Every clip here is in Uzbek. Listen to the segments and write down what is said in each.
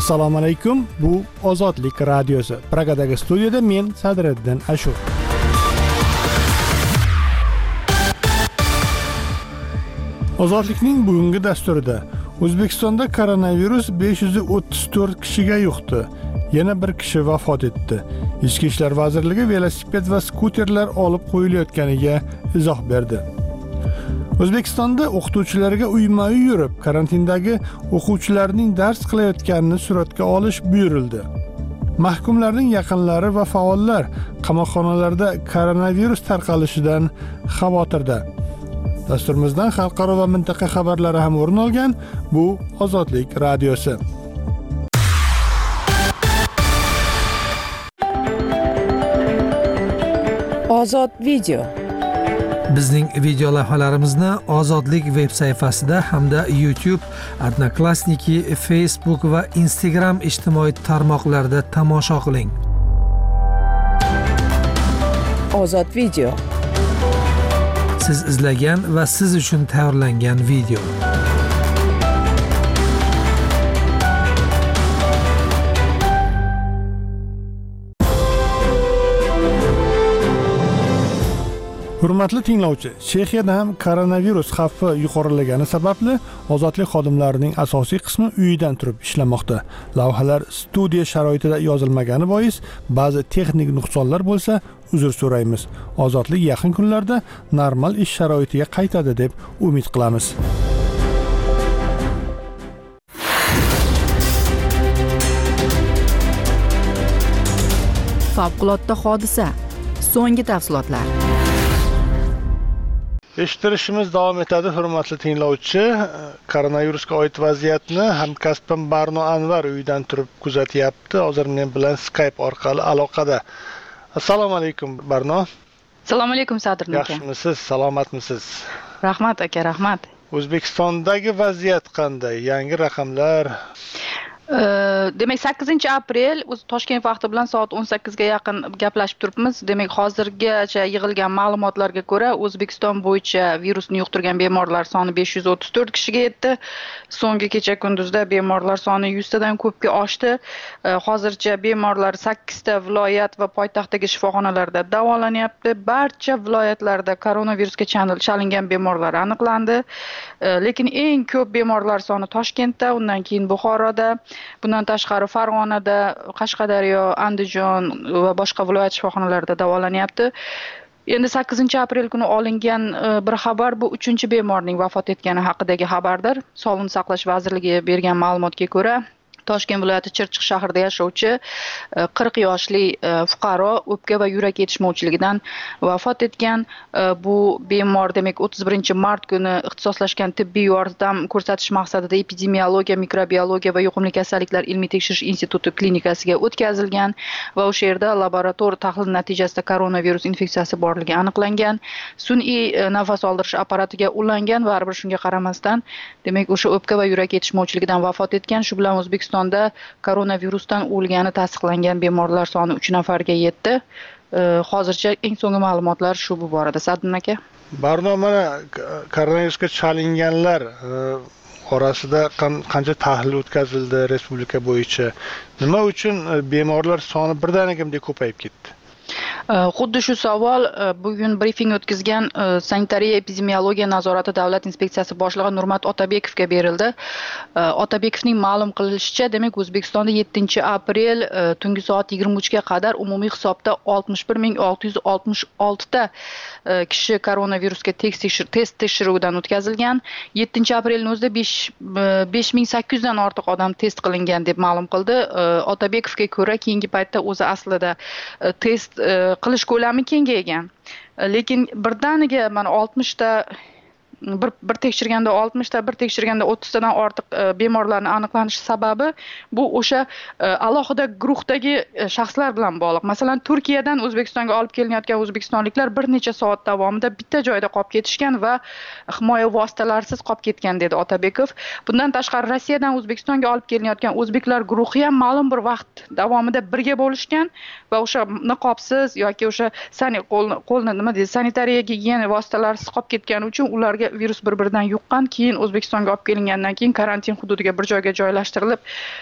Assalomu alaykum. Bu Ozodlik radiosi. Pragadagi studiyada men Sadriddin Ashur. Ozodlikning bugungi dasturida O'zbekistonda koronavirus 534 kishiga yuqdi. Yana bir kishi vafot etdi. Ichki ishlar vazirligi velosiped va skuterlar olib qo'yilayotganiga izoh berdi. O'zbekistonda o'qituvchilarga uyma-uy yurib, karantindagi o'quvchilarning dars qilayotganini suratga olish buyurildi. Mahkumlarning yaqinlari va faollar qamoqxonalarda koronavirus tarqalishidan xavotirda. Dasturimizdan xalqaro va mintaqa xabarlari ham o'rin olgan. Bu Ozodlik radiosi. Ozod video. Bizning video lavhalarimizni Ozodlik veb sayfasida hamda YouTube, Odnoklassniki, Facebook va Instagram ijtimoiy tarmoqlarida tomosha qiling. Ozod video. Siz izlagan va siz uchun tayyorlangan video. Hurmatli tinglovchi, Chexiyada ham koronavirus xavfi yuqorilagani sababli ozodlik xodimlarining asosiy qismi uyidan turib ishlamoqda. Lavhalar studiya sharoitida yozilmagani bois ba'zi texnik nuqsonlar bo'lsa, uzr so'raymiz. Ozodlik yaqin kunlarda normal ish sharoitiga qaytadi deb umid qilamiz. Favqulodda hodisa. So'nggi tafsilotlar. Eshittirishimiz davom etadi, hurmatli tinglovchi. Koronavirusga oid vaziyatni hamkasbim Barno Anvar uyidan turib kuzatyapti. Hozir men bilan Skype orqali aloqada. Assalomu alaykum Barno. Assalomu alaykum Sadriddin aka. Yaxshimisiz, salomatmisiz? Rahmat aka, rahmat. O'zbekistondagi vaziyat qanday? Yangi raqamlar? Demak 8-aprel o'z Toshkent vaqti bilan soat 18 ga yaqin gaplashib turibmiz. Demak, hozirgacha yig'ilgan ma'lumotlarga ko'ra, O'zbekiston bo'yicha virusni yuqtirgan bemorlar soni 534 kishiga yetdi. So'nggi kecha kunduzda bemorlar soni 100 tadan ko'pga oshdi. Hozircha bemorlar 8 ta viloyat va poytaxtdagi shifoxonalarda davolanyapti. Barcha viloyatlarda koronavirusga chalingan bemorlar aniqlandi. Lekin eng ko'p bemorlar soni Toshkentda, undan keyin Buxoroda, bundan tashqari Farg'onada, Qashqadaryo, Andijon va boshqa viloyat shifoxonalarida davolanyapti. Endi 8-aprel kuni olingan bir xabar bu 3-bemorning vafot etgani haqidagi xabardir. Sog'liqni saqlash vazirligi bergan ma'lumotga ko'ra, Toshkent viloyati Chirchiq shahrida yashovchi 40 yoshli fuqaro o'pka va yurak yetishmovchiligidan vafot etgan. Bu bemor demak 31-mart kuni ixtisoslashgan tibbiy yordam ko'rsatish maqsadida epidemiologiya, mikrobiologiya va yuqumli kasalliklar ilmiy tekshirish instituti klinikasiga o'tkazilgan va o'sha yerda laborator tahlil natijasida koronavirus infeksiyasi borligi aniqlangan. Sun'iy nafas oldirish apparatiga ulangan va baribir shunga qaramasdan demak o'sha o'pka va yurak yetishmovchiligidan vafot etgan. Shu bilan O'zbekistonda koronavirusdan o'lgani tasdiqlangan bemorlar soni 3 nafarga yetdi. Hozircha eng so'nggi ma'lumotlar shu bu borada. Sadriddin aka. Barno, mana koronavirusga chalinganlar orasida qancha tahlil o'tkazildi respublika bo'yicha? Nima uchun bemorlar soni birdaniga bunday ko'payib ketdi? Xuddi shu savol bugun brifing o'tkazgan Sanitariya epidemiologiya nazorati davlat inspeksiyasi boshlig'i Nurmat Otabekovga berildi. Otabekovning ma'lum qilishicha, demak O'zbekistonda 7-aprel tungi soat 23 ga qadar umumiy hisobda 61666 ta kishi koronavirusga test tekshiruvidan o'tkazilgan. 7-aprelning o'zida 5800 dan ortiq odam test qilingan deb ma'lum qildi. Otabekovga ko'ra, keyingi paytda o'zi aslida test qilish ko'lami kengaygan. Lekin birdaniga mana 60 ta bir tekshirganda 60 ta, bir tekshirganda 30 tadan ortiq bemorlarning aniqlanishi sababi bu o'sha alohida guruhdagi shaxslar bilan bog'liq. Masalan, Turkiyadan O'zbekistonga olib kelinayotgan o'zbekistonliklar bir necha soat davomida bitta joyda qolib ketishgan va himoya vositalarisiz qolib ketgan dedi Otabekov. Bundan tashqari Rossiyadan O'zbekistonga olib kelinayotgan o'zbeklar guruhi ham ma'lum bir vaqt davomida birga bo'lishgan va o'sha niqobsiz yoki o'sha qo'lni nima deydi, sanitariya gigiyena vositalarisiz qolib ketgani uchun ularga virus bir-biridan yuqqan, keyin O'zbekistonga olib kelingandan keyin karantin hududiga bir joyga joylashtirilib,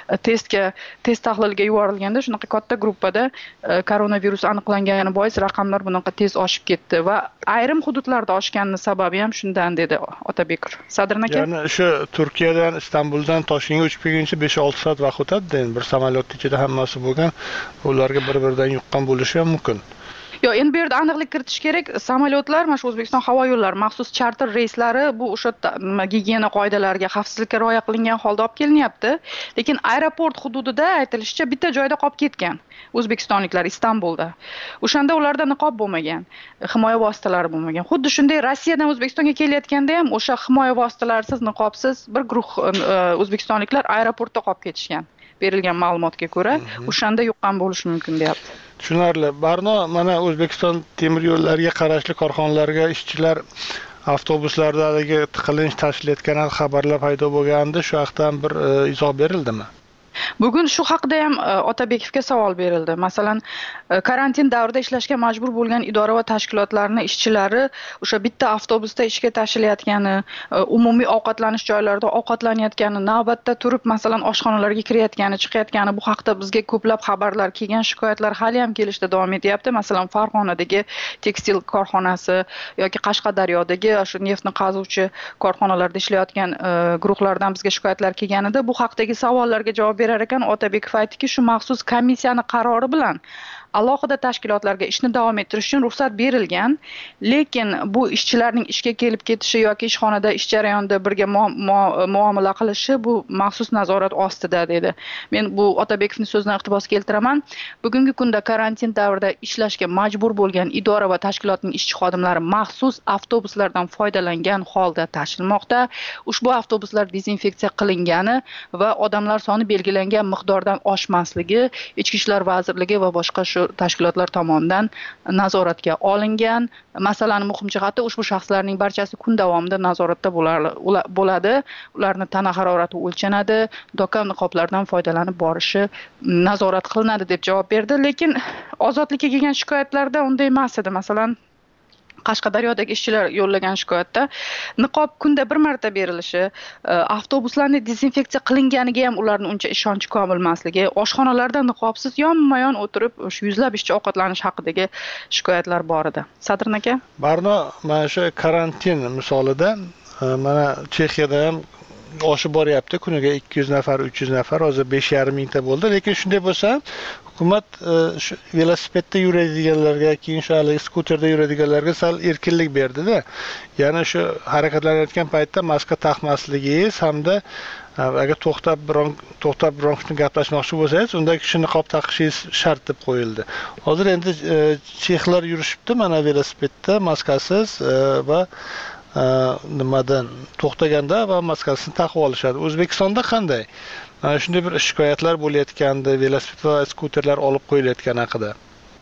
test tahliliga yuborilganda shunaqa katta gruppada koronavirus aniqlangani bois raqamlar bunaqa tez oshib ketdi va ayrim hududlarda oshganini sababi ham shundan dedi Otabekov. Sadrin aka? Ya'ni shu Turkiyadan Istanbuldan Toshkentga uchib kelguncha 5-6 soat vaqt o'tadi, endi bir samolyot ichida hammasi bo'lgan, ularga bir-biridan yuqqan bo'lishi ham mumkin. Yo, endi bu yerda aniqlik kiritish kerak. Samolyotlar, mana shu O'zbekiston havo yo'llari maxsus charter reyslari bu o'sha gigiyena qoidalariga, xavfsizlikka rioya qilingan holda olib kelinyapti. Lekin aeroport hududida aytilishicha bitta joyda qolib ketgan o'zbekistonliklar Istanbulda. O'shanda ularda niqob bo'lmagan, himoya vositalari bo'lmagan. Xuddi shunday Rossiyadan O'zbekistonga kelayotganda ham o'sha himoya vositalarisiz, niqobsiz bir guruh o'zbekistonliklar aeroportda qolib ketishgan. Berilgan ma'lumotga ko'ra, o'shanda yuqqan bo'lishi mumkin deyapti. Tushunarli. Barno, mana O'zbekiston temir yo'llariga qarashli korxonalarga ishchilar avtobuslardagi tiqilinch tashkil etgan xabarlar paydo bo'lganda, shu haqdan bir izoh berildimi? Bugun shu haqida ham Otabekovga savol berildi. Masalan, karantin davrida ishlashga majbur bo'lgan idora va tashkilotlarning ishchilari o'sha bitta avtobusda ishga tashilayotgani, umumiy ovqatlanish joylarida ovqatlanayotgani, navbatda turib masalan oshxonalarga kirayotgani, chiqayotgani bu haqda bizga ko'plab xabarlar kelgan, shikoyatlar hali ham kelishda davom etyapti. Masalan, Farg'onadagi tekstil korxonasi yoki Qashqadaryodagi o'sha neftni qazuvchi korxonalarda ishlayotgan guruhlardan bizga shikoyatlar kelganida bu haqdagi savollarga javob berar ekan Otabekov aytdiki, shu maxsus komissiyani qarori bilan alohida tashkilotlarga ishni davom ettirish uchun ruxsat berilgan, lekin bu ishchilarning ishga kelib ketishi yoki ishxonada ish jarayonida birga muomala qilishi bu maxsus nazorat ostida dedi. Men bu Otabekovning so'zidan iqtibos keltiraman. Bugungi kunda karantin davrida ishlashga majbur bo'lgan idora va tashkilotning ishchi xodimlari maxsus avtobuslardan foydalangan holda tashilmoqda. Ushbu avtobuslar dezinfeksiya qilingani va odamlar soni belgilangan miqdordan oshmasligi Ichki ishlar vazirligi va boshqa tashkilotlar tomonidan nazoratga olingan. Masalaning muhim jihati ushbu shaxslarning barchasi kun davomida nazoratda bo'ladi. Ularning tana harorati o'lchanadi, doka niqoblardan foydalanib borishi nazorat qilinadi deb javob berdi. Lekin ozodlikka kelgan shikoyatlarda unday emas edi. Masalan, Qashqadaryodagi ishchilar yo'llagan shikoyatda niqob kunda bir marta berilishi, avtobuslarni dezinfeksiya qilinganiga ham ularning uncha ishonchi komil emasligi, oshxonalarda niqobsiz yonma-yon o'tirib o'sha yuzlab ishchi ovqatlanish haqidagi shikoyatlar bor edi. Sadrin aka? Barno, mana shu karantin misolida mana Chexiyada ham oshib boryapti, kuniga 200 nafar, 300 nafar, hozir 5,5 mingta bo'ldi. Lekin shunday bo'lsa, hukumat shu velosipedda yuradiganlarga, keyin shu skuterda yuradiganlarga sal erkinlik berdi-da. Ya'ni shu harakatlanayotgan paytda maska taqmasligingiz hamda agar to'xtab biron kishini gaplashmoqchi bo'lsangiz, unda kishi niqob taqishingiz shart deb qo'yildi. Hozir endi chexlar yurishibdi mana velosipedda maskasiz va nimadan to'xtaganda va maskasini taqib olishadi. O'zbekistonda qanday? Shunday bir shikoyatlar bo'layotgandi, velosiped va skuterlar olib qo'yilayotgani haqida.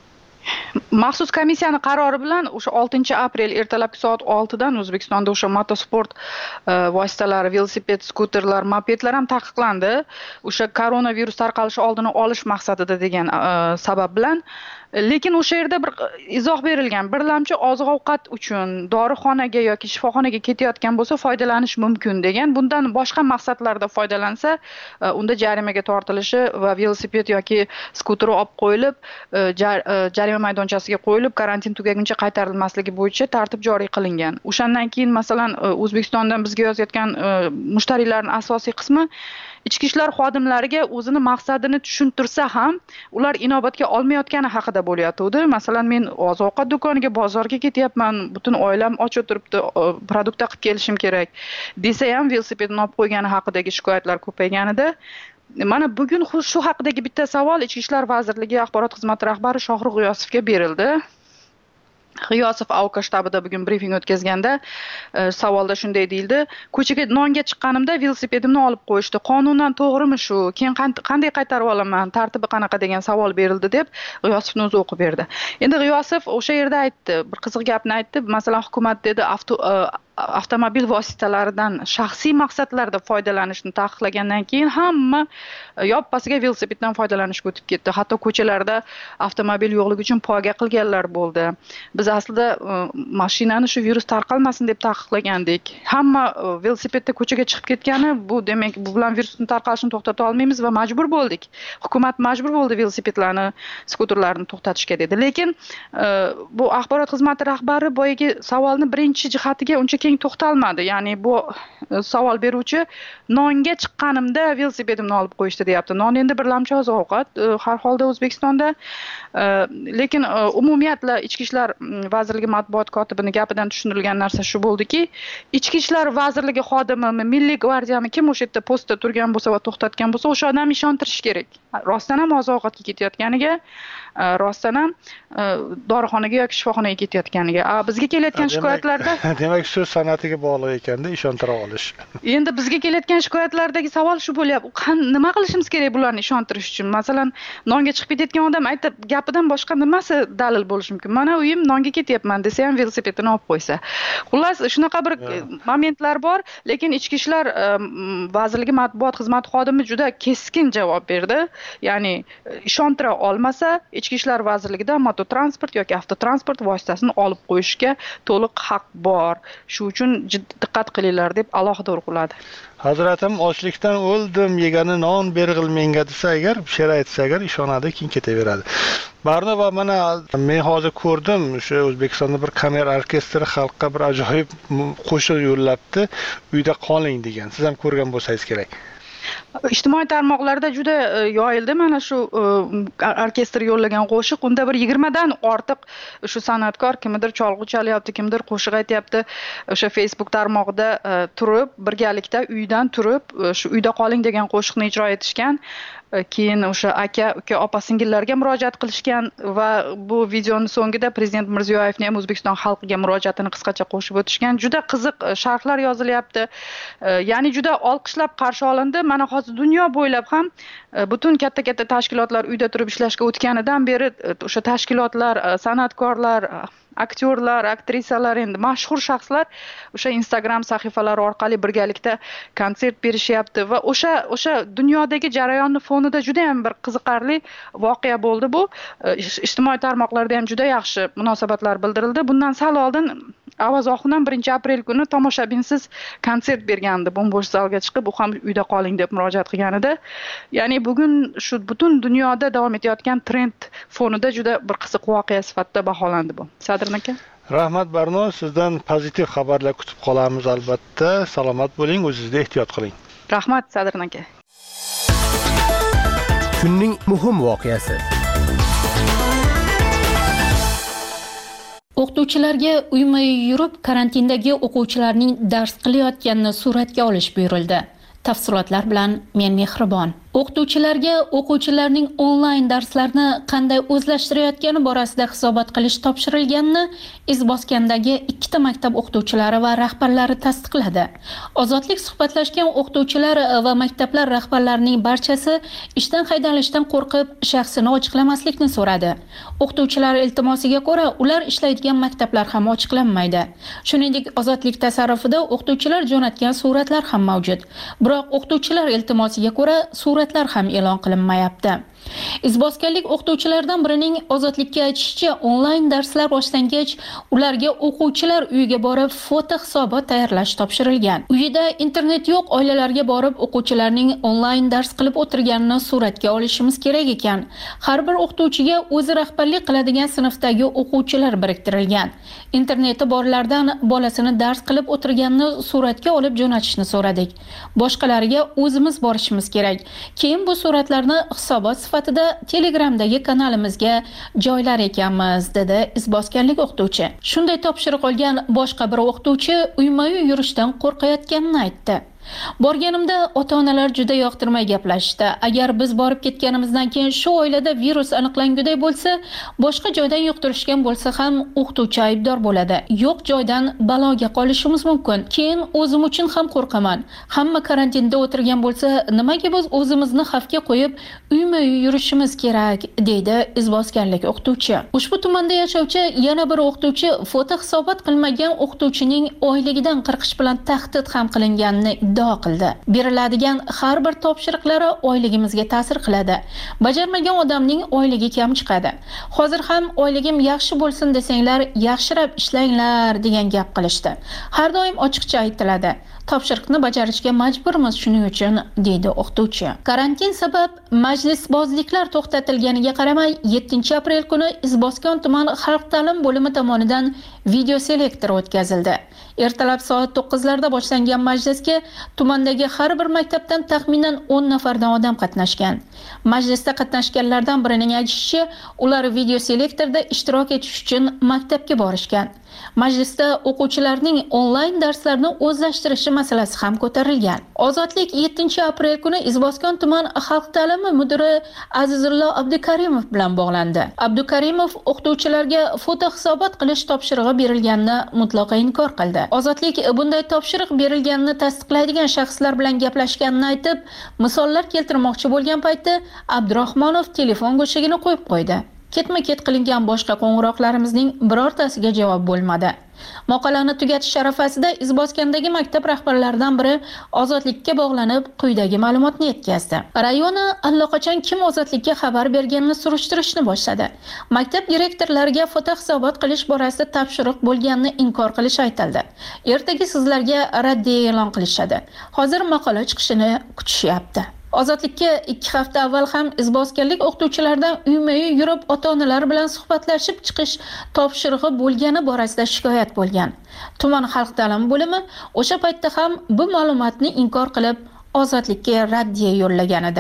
Maxsus komissiyani qarori bilan o'sha 6-aprel ertalabki soat 6 dan O'zbekistonda o'sha motosport vositalari, velosiped, skuterlar, mopedlar ham taqiqlandi. O'sha koronavirus tarqalishi oldini olish maqsadida degan sabab bilan. Lekin o'sha yerda bir izoh berilgan. Birlamchi oziq-ovqat uchun dorixonaga yoki shifoxonaga ketayotgan bo'lsa foydalanish mumkin degan. Bundan boshqa maqsadlarda foydalansa, unda jarimaga tortilishi va velosiped yoki skuteri olib qo'yilib, jarima maydonchasiga qo'yilib, karantin tugaguncha qaytarilmasligi bo'yicha tartib joriy qilingan. O'shandan keyin masalan O'zbekistondan bizga yozayotgan mushtariylarning asosiy qismi ichki ishlar xodimlariga o'zini maqsadini tushuntirsa ham, ular inobatga olmayotgani haqida bo'layotdi. Masalan, men oziq-ovqat do'koniga, bozorga ketyapman, butun oilam och o'tiribdi, produkt qilib kelishim kerak desa ham velosipedni olib qo'ygani haqidagi shikoyatlar ko'payganida. Mana bugun shu haqidagi bitta savol Ichki ishlar vazirligi axborot xizmati rahbari Shohrux G'iyosovga berildi. G'iyosov AOK shtabida bugun brifing o'tkazganda savolda shunday deyildi: ko'chaga nonga chiqqanimda velosipedimni olib qo'yishdi. Qonundan to'g'rimi shu? Keyin qanday qaytarib olaman? Tartibi qanaqa degan savol berildi deb G'iyosovning o'zi o'qib berdi. Endi G'iyosov o'sha yerda aytdi, bir qiziq gapni aytdi. Masalan, hukumat dedi avtomobil vositalaridan shaxsiy maqsadlarda foydalanishni taqiqlagandan keyin hamma yoppasiga velosipeddan foydalanishga o'tib ketdi. Hatto ko'chalarda avtomobil yo'qligi uchun poyga qilganlar bo'ldi. Biz aslida mashinani shu virus tarqalmasin deb taqiqlagandik. Hamma velosipedda ko'chaga chiqib ketgani, bu demak bu bilan virusning tarqalishini to'xtata olmaymiz va majbur bo'ldik. Hukumat majbur bo'ldi velosipedlarni, skuterlarni to'xtatishga dedi. Lekin bu axborot xizmati rahbari boyagi savolni birinchi jihatiga uncha keng to'xtalmadi. Ya'ni bu savol beruvchi nonga chiqqanimda velosipedimni olib qo'yishdi deyapti. Non endi bir lamchi oziq-ovqat har holda O'zbekistonda. Lekin umumiyatla Ichki ishlar vazirligi matbuot kotibining gapidan tushunilgan narsa shu bo'ldiki, Ichki ishlar vazirligi xodimimi, Milliy gvardiyami kim o'sha yerda postda turgan bo'lsa va to'xtatgan bo'lsa, o'sha odam ishontirish kerak. Rostdan ham oziq-ovqatga ketayotganiga, rostdan ham dorixonaga yoki shifoxonaga ketayotganiga. Bizga kelayotgan shikoyatlarda demak shu san'atiga bog'liq ekanda ishontira olish. Endi bizga kelayotgan shikoyatlardagi savol shu bo'lyapti. Nima qilishimiz kerak bularni ishontirish uchun? Masalan, nonga chiqib ketayotgan odam aytib, gapidan boshqa nimasi dalil bo'lishi mumkin? Mana uyim nonga ketyapman desa ham velosipedini olib qo'ysa. Xullas, shunaqa bir momentlar bor, lekin Ichki ishlar vazirligi matbuot xizmati xodimi juda keskin javob berdi. Ya'ni ishontira olmasa, Ichki ishlar vazirligida mototransport yoki avtotransport vositasini olib qo'yishga to'liq haq bor. Shu uchun diqqat qilinglar deb alohida urg'uladi. Hazratim ochlikdan o'ldim, yegani non berg'il menga desa agar, she'r aytsa agar ishonadi, keyin ketaveradi. Barno va mana men hozir ko'rdim, o'sha O'zbekistonda bir kamera orkestri xalqqa bir ajoyib qo'shiq yo'llabdi, uyda qoling degan. Siz ham ko'rgan bo'lsangiz kerak. Ijtimoiy tarmoqlarda juda yoyildi mana shu orkestr yo'llagan qo'shiq. Unda bir 20 dan ortiq shu san'atkor kimdir cholg'u chalyapti, kimdir qo'shiq aytyapti. O'sha Facebook tarmog'ida turib, birgalikda uydan turib, shu uyda qoling degan qo'shiqni ijro etishgan. Keyin o'sha aka, uka, opa-singillarga murojaat qilishgan va bu videoning so'ngida Prezident Mirziyoyevning ham O'zbekiston xalqiga murojaatini qisqacha qo'shib o'tishgan. Juda qiziq sharhlar yozilyapti. Ya'ni juda olqishlab qarshi olindi. Mana hozir dunyo bo'ylab ham butun katta-katta tashkilotlar uyda turib ishlashga o'tganidan beri o'sha tashkilotlar, san'atkorlar, aktyorlar, aktrisalar, endi mashhur shaxslar o'sha Instagram sahifalari orqali birgalikda konsert berishyapti va o'sha dunyodagi jarayonni fonida juda ham bir qiziqarli voqea bo'ldi bu. Ijtimoiy tarmoqlarda ham juda yaxshi munosabatlar bildirildi. Bundan sal oldin Avaz Oxunam 1-aprel kuni tomoshabinsiz konsert bergandi. Bo'sh zalga chiqib, u ham uyda qoling deb murojaat qilgan edi. Ya'ni bugun shu butun dunyoda davom etayotgan trend fonida juda bir qiziq voqea sifatida baholandi bu. Sadr aka. Rahmat Barno, sizdan pozitiv xabarlar kutib qolamiz albatta. Salomat bo'ling, o'zingizga ehtiyot qiling. Rahmat Sadr aka. Kunning muhim voqeasi. O'qituvchilarga uyma-uy yurib, karantindagi o'quvchilarning dars qilayotganini suratga olish buyurildi. Tafsilotlar bilan men Mehribon. O'qituvchilarga o'quvchilarning onlayn darslarni qanday o'zlashtirayotgani borasida hisobot qilish topshirilganini Izboskandagi 2 maktab o'qituvchilari va rahbarlari tasdiqladi. Ozodlik suhbatlashgan o'qituvchilar va maktablar rahbarlarining barchasi ishdan haydalishdan qo'rqib, shaxsini ochiqlamaslikni so'radi. O'qituvchilar iltimosiga ko'ra, ular ishlaydigan maktablar ham ochiqlanmaydi. Shuningdek, ozodlik tasarrufida o'qituvchilar jo'natgan suratlar ham mavjud. Biroq o'qituvchilar iltimosiga ko'ra, suratlar ham e'lon qilinmayapti. Izboskanlik o'qituvchilardan birining ozodlikka aytishicha, onlayn darslar boshlangach, ularga o'quvchilar uyiga borib foto hisobot tayyorlash topshirilgan. Uyida internet yo'q oilalarga borib o'quvchilarning onlayn dars qilib o'tirganini suratga olishimiz kerak ekan. Har bir o'qituvchiga o'zi rahbarlik qiladigan sinfdagi o'quvchilar biriktirilgan. Interneti borlardan bolasini dars qilib o'tirganini suratga olib jo'natishni so'radik. Boshqalariga o'zimiz borishimiz kerak. Keyin bu suratlarni hisobot sifatida Telegramdagi kanalimizga joylar ekanmiz, dedi izboskanlik o'qituvchi. Shunday topshiriq olgan boshqa bir o'qituvchi uyma-uy yurishdan qo'rqayotganini aytdi. Borganimda ota-onalar juda yoqtirmay gaplashdi. Agar biz borib ketganimizdan keyin shu oilada virus aniqlanguday bo'lsa, boshqa joydan yuqtirishgan bo'lsa ham o'qituvchi aybdor bo'ladi. Yo'q joydan baloga qolishimiz mumkin. Keyin o'zim uchun ham qo'rqaman. Hamma karantinda o'tirgan bo'lsa, nimaga biz o'zimizni xavfga qo'yib, uyma-uy yurishimiz kerak, deydi izboskanlik o'qituvchi. Ushbu tumanda yashovchi yana bir o'qituvchi foto hisobot qilmagan o'qituvchining oyligidan qirqish bilan tahdid ham qilinganini iddao qildi. Beriladigan har bir topshiriqlari oyligimizga ta'sir qiladi. Bajarmagan odamning oyligi kam chiqadi. Hozir ham oyligim yaxshi bo'lsin desanglar, yaxshirab ishlanglar degan gap qilishdi. Har doim ochiqcha aytiladi. Topshiriqni bajarishga majburmiz shuning uchun, deydi o'qituvchi. Karantin sabab majlisbozliklar to'xtatilganiga qaramay 7-aprel kuni Izboskan tuman xalq ta'lim bo'limi tomonidan video selektor o'tkazildi. Ertalab soat 9larda boshlangan majlisga tumandagi har bir maktabdan taxminan 10 nafardan odam qatnashgan. Majlisda qatnashganlardan birining aytishicha, ular video selektorda ishtirok etish uchun maktabga borishgan. Majlisda o'quvchilarning onlayn darslarni o'zlashtirishi masalasi ham ko'tarilgan. Ozodlik 7-aprel kuni Izboskan tuman xalq ta'limi mudiri Azizullo Abdukarimov bilan bog'landi. Abdukarimov o'qituvchilarga foto hisobot qilish topshirig'i berilganini mutlaqo inkor qildi. Ozodlik bunday topshiriq berilganini tasdiqlaydigan shaxslar bilan gaplashganini aytib, misollar keltirmoqchi bo'lgan paytda Abdurahmonov telefon go'shagini qo'yib qo'ydi. Ketma-ket qilingan boshqa qo'ng'iroqlarimizning birortasiga javob bo'lmadi. Maqolani tugatish arafasida Izboskandagi maktab rahbarlaridan biri ozodlikka bog'lanib quyidagi ma'lumotni yetkazdi. Rayoni allaqachon kim ozodlikka xabar berganini surishtirishni boshladi. Maktab direktorlariga foto hisobot qilish borasida topshiriq bo'lganini inkor qilish aytildi. Ertaga sizlarga raddiya e'lon qilishadi. Hozir maqola chiqishini kutishyapti. Ozodlikka 2 hafta avval ham izboskanlik o'qituvchilardan uyma-uy yurib ota-onalar bilan suhbatlashib chiqish topshirig'i bo'lgani borasida shikoyat bo'lgan. Tuman xalq ta'limi bo'limi o'sha paytda ham bu ma'lumotni inkor qilib, ozodlikka raddiya yo'llagan edi.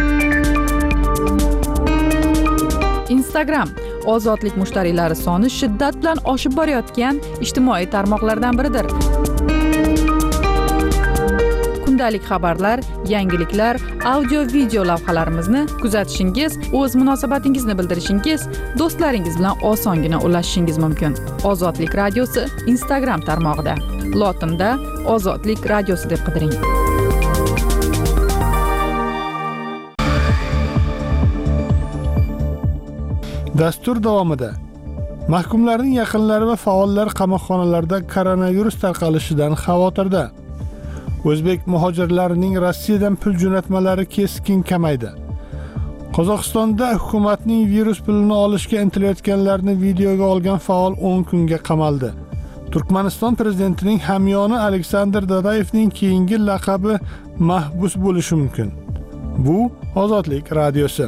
Instagram ozodlik mushtariylari soni shiddat bilan oshib borayotgan ijtimoiy tarmoqlardan biridir. Kundalik xabarlar, yangiliklar, audio-video lavhalarimizni kuzatishingiz, o'z munosabatingizni bildirishingiz, do'stlaringiz bilan osongina ulashishingiz mumkin. Ozodlik radiosi Instagram tarmog'ida. Lotinda Ozodlik radiosi deb qidiring. Dastur davomida mahkumlarning yaqinlari va faollar qamoqxonalarda koronavirus tarqalishidan xavotirda. O'zbek muhojirlarining Rossiyadan pul jo'natmalari keskin kamaydi. Qozog'istonda hukumatning virus pulini olishga intilayotganlarni videoga olgan faol 10 kunga qamaldi. Turkmaniston prezidentining hamyoni Aleksandr Dadayevning keyingi laqabi mahbus bo'lishi mumkin. Bu Ozodlik radiosi.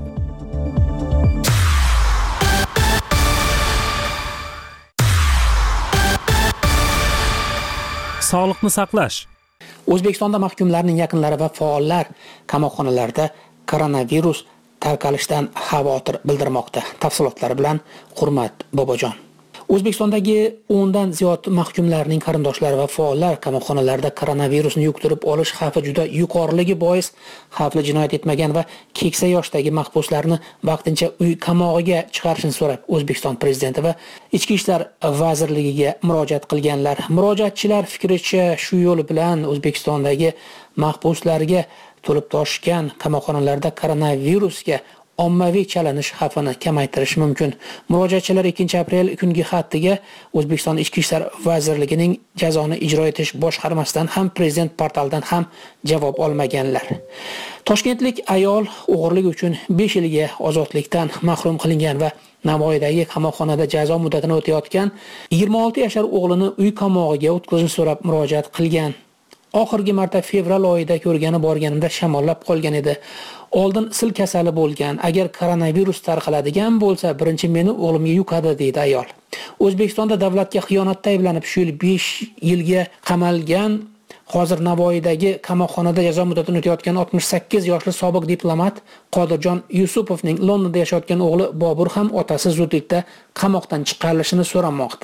Sog'liqni saqlash. O'zbekistonda mahkumlarning yaqinlari va faollar qamoqxonalarda koronavirus tarqalishidan xavotir bildirmoqda. Tafsilotlari bilan Hurmat Bobojon. O'zbekistondagi 10 dan ziyod mahkumlarning qarindoshlari va faollar qamoqxonalarda koronavirusni yuqtirib olish xavfi juda yuqoriligi bois xavfli jinoyat etmagan va keksa yoshdagi mahbuslarni vaqtincha uy qamog'iga chiqarishni so'rab O'zbekiston prezidenti va Ichki ishlar vazirligiga murojaat qilganlar. Murojaatchilar fikricha shu yo'l bilan O'zbekistondagi mahbuslarga to'lib toshgan qamoqxonalarda koronavirusga ommaviy chalinish xavfini kamaytirish mumkin. Murojaatchilar 2-aprel kungi xatiga O'zbekiston Ichki ishlar vazirligining jazoni ijro etish boshqarmasidan ham prezident portalidan ham javob olmaganlar. Toshkentlik ayol o'g'irlik uchun 5 yilga ozodlikdan mahrum qilingan va Navoiydagi qamoqxonada jazo muddatini o'tayotgan 26 yashar o'g'lini uy qamog'iga o'tkazishni so'rab murojaat qilgan. Oxirgi marta fevral oyida ko'rgani borganimda shamollab qolgan edi. Oldin sil kasali bo'lgan. Agar koronavirus tarqaladigan bo'lsa, birinchi meni o'g'limga yuqadi, deydi ayol. O'zbekistonda davlatga xiyonatda ayblanib shu yil 5 yilga qamalgan, hozir Navoiydagi qamoqxonada jazo muddatini o'tayotgan 68 yoshli sobiq diplomat Qodirjon Yusupovning Londonda yashayotgan o'g'li Bobur ham otasi zudlikda qamoqdan chiqarilishini so'ramoqda.